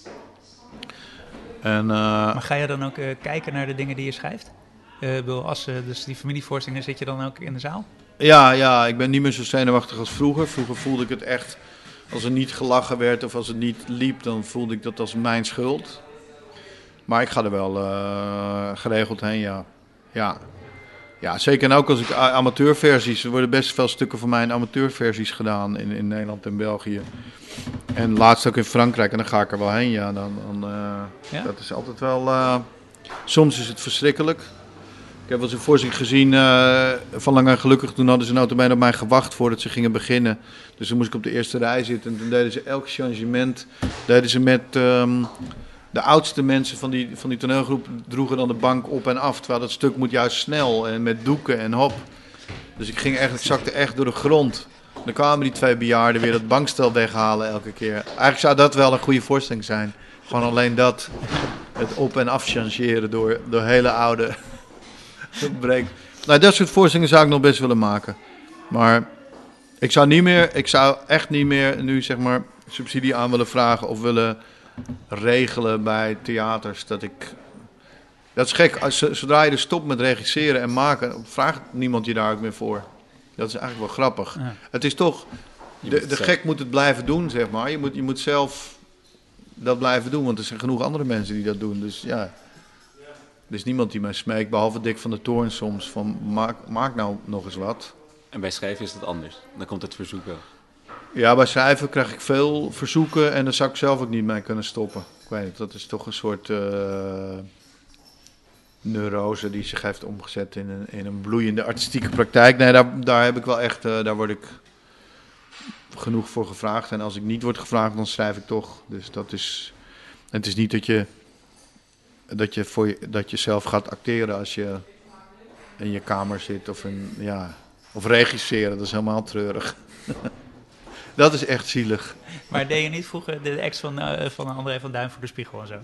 Maar ga je dan ook kijken naar de dingen die je schrijft? Dus die familievoorstellingen, zit je dan ook in de zaal? Ja, ik ben niet meer zo zenuwachtig als vroeger. Vroeger voelde ik het echt... Als er niet gelachen werd of als het niet liep, dan voelde ik dat als mijn schuld. Maar ik ga er wel geregeld heen, ja. Ja, zeker. En ook als ik amateurversies... Er worden best veel stukken van mij in amateurversies gedaan in Nederland en België. En laatst ook in Frankrijk. En dan ga ik er wel heen, ja. Ja? Dat is altijd wel... soms is het verschrikkelijk. Ik heb wel eens een voorstelling gezien van Lang en Gelukkig. Toen hadden ze nota bene op mij gewacht voordat ze gingen beginnen. Dus toen moest ik op de eerste rij zitten. En toen deden ze elk changement met... de oudste mensen van die toneelgroep droegen dan de bank op en af. Terwijl dat stuk moet juist snel en met doeken en hop. Dus ik zakte echt door de grond. Dan kwamen die 2 bejaarden weer dat bankstel weghalen elke keer. Eigenlijk zou dat wel een goede voorstelling zijn. Gewoon alleen dat. Het op- en afchangeren door hele oude... breek. Nou, dat soort voorstellingen zou ik nog best willen maken. Maar ik zou echt niet meer nu zeg maar subsidie aan willen vragen of willen regelen bij theaters. Dat is gek. Zodra je er stopt met regisseren en maken, vraagt niemand je daar ook meer voor. Dat is eigenlijk wel grappig. Ja. Het is toch... De gek moet het blijven doen, zeg maar. Je moet zelf dat blijven doen, want er zijn genoeg andere mensen die dat doen. Dus ja... Er is niemand die mij smeekt, behalve Dick van der Toorn soms, van maak nou nog eens wat. En bij schrijven is het anders. Dan komt het verzoek wel. Ja, bij schrijven krijg ik veel verzoeken en daar zou ik zelf ook niet mee kunnen stoppen. Ik weet niet, dat is toch een soort neurose die zich heeft omgezet in een bloeiende artistieke praktijk. Nee, daar heb ik wel echt, daar word ik genoeg voor gevraagd. En als ik niet word gevraagd, dan schrijf ik toch. Dus dat is, het is niet dat je zelf gaat acteren als je in je kamer zit of regisseren. Dat is helemaal treurig. Dat is echt zielig. Maar deed je niet vroeger de ex van André van Duin voor de Spiegel en zo?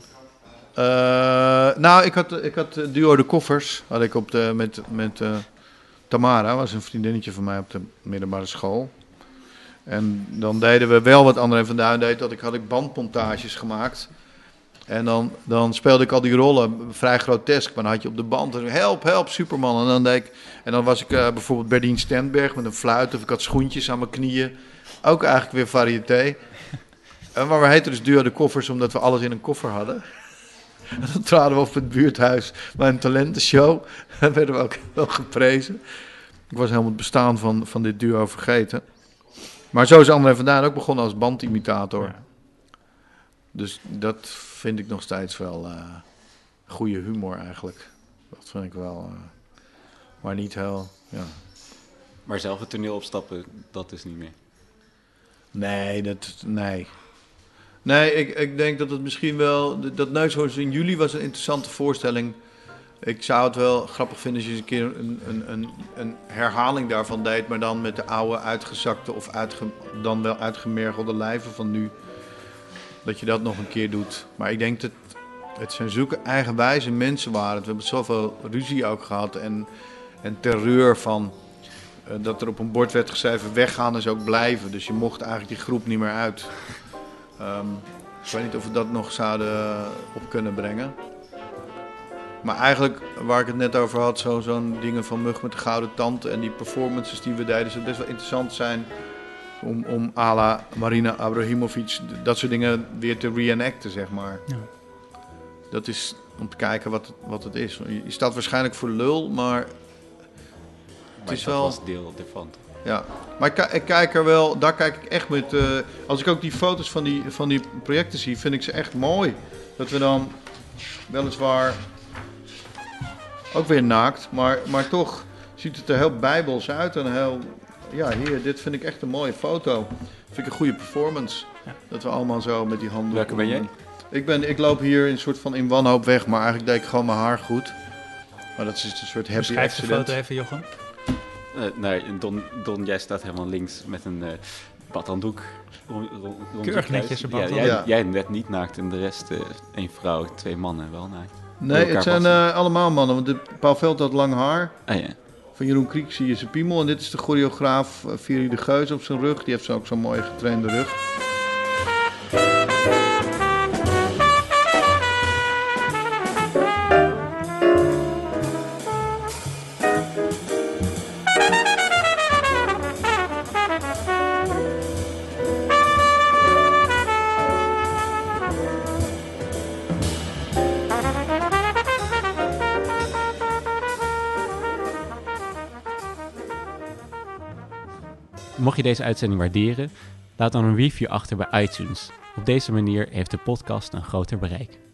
Nou, ik had Duo de Koffers had ik met Tamara, was een vriendinnetje van mij op de middelbare school. En dan deden we wel wat André van Duin deed, had ik bandmontages gemaakt. En dan speelde ik al die rollen vrij grotesk, maar dan had je op de band help, Superman. En dan was ik bijvoorbeeld Berdien Stendberg met een fluit of ik had schoentjes aan mijn knieën. Ook eigenlijk weer variété. Maar we heten dus Duo de Koffers omdat we alles in een koffer hadden. En dan traden we op het buurthuis bij een talentenshow. Dan werden we ook wel geprezen. Ik was helemaal het bestaan van dit duo vergeten. Maar zo is André van Duin ook begonnen als bandimitator. Ja. Dus dat vind ik nog steeds wel goede humor eigenlijk. Dat vind ik wel. Maar niet heel. Ja. Maar zelf het toneel opstappen, dat is niet meer. Nee. Nee, ik denk dat het misschien wel... Dat Neushoorns in juli was een interessante voorstelling. Ik zou het wel grappig vinden als je eens een keer een herhaling daarvan deed... maar dan met de oude uitgezakte of dan wel uitgemergelde lijven van nu. Dat je dat nog een keer doet. Maar ik denk dat het zijn zulke eigenwijze mensen waren. We hebben zoveel ruzie ook gehad en terreur van... dat er op een bord werd geschreven, weggaan is ook blijven. Dus je mocht eigenlijk die groep niet meer uit. Ik weet niet of we dat nog zouden op kunnen brengen. Maar eigenlijk, waar ik het net over had, zo'n dingen van Mug met de Gouden Tand en die performances die we deden, zou best wel interessant zijn om à la Marina Abrahimovic dat soort dingen weer te reenacten, zeg maar. Ja. Dat is om te kijken wat het is. Je staat waarschijnlijk voor lul, maar het is wel... was deel ervan. Ja, maar ik kijk er wel, daar kijk ik echt met... als ik ook die foto's van die projecten zie, vind ik ze echt mooi. Dat we dan weliswaar ook weer naakt, maar toch ziet het er heel bijbels uit en heel... Ja, hier, dit vind ik echt een mooie foto. Vind ik een goede performance. Ja. Dat we allemaal zo met die handen... Welke ben jij? Ik loop hier in een soort van in wanhoop weg, maar eigenlijk deed ik gewoon mijn haar goed. Maar dat is een soort happy accident. Beschrijf de foto even, Jochem. Nee, Don, jij staat helemaal links met een badhanddoek. Keurig netjes een badhanddoek. Ja, jij net niet naakt en de rest, 1 vrouw, 2 mannen wel naakt. Nee, het zijn allemaal mannen, want Paul Veld had lang haar. Ah, ja. Van Jeroen Kriek zie je zijn piemel. En dit is de choreograaf Vieri de Geus op zijn rug. Die heeft ook zo'n mooie getrainde rug. Mocht je deze uitzending waarderen, laat dan een review achter bij iTunes. Op deze manier heeft de podcast een groter bereik.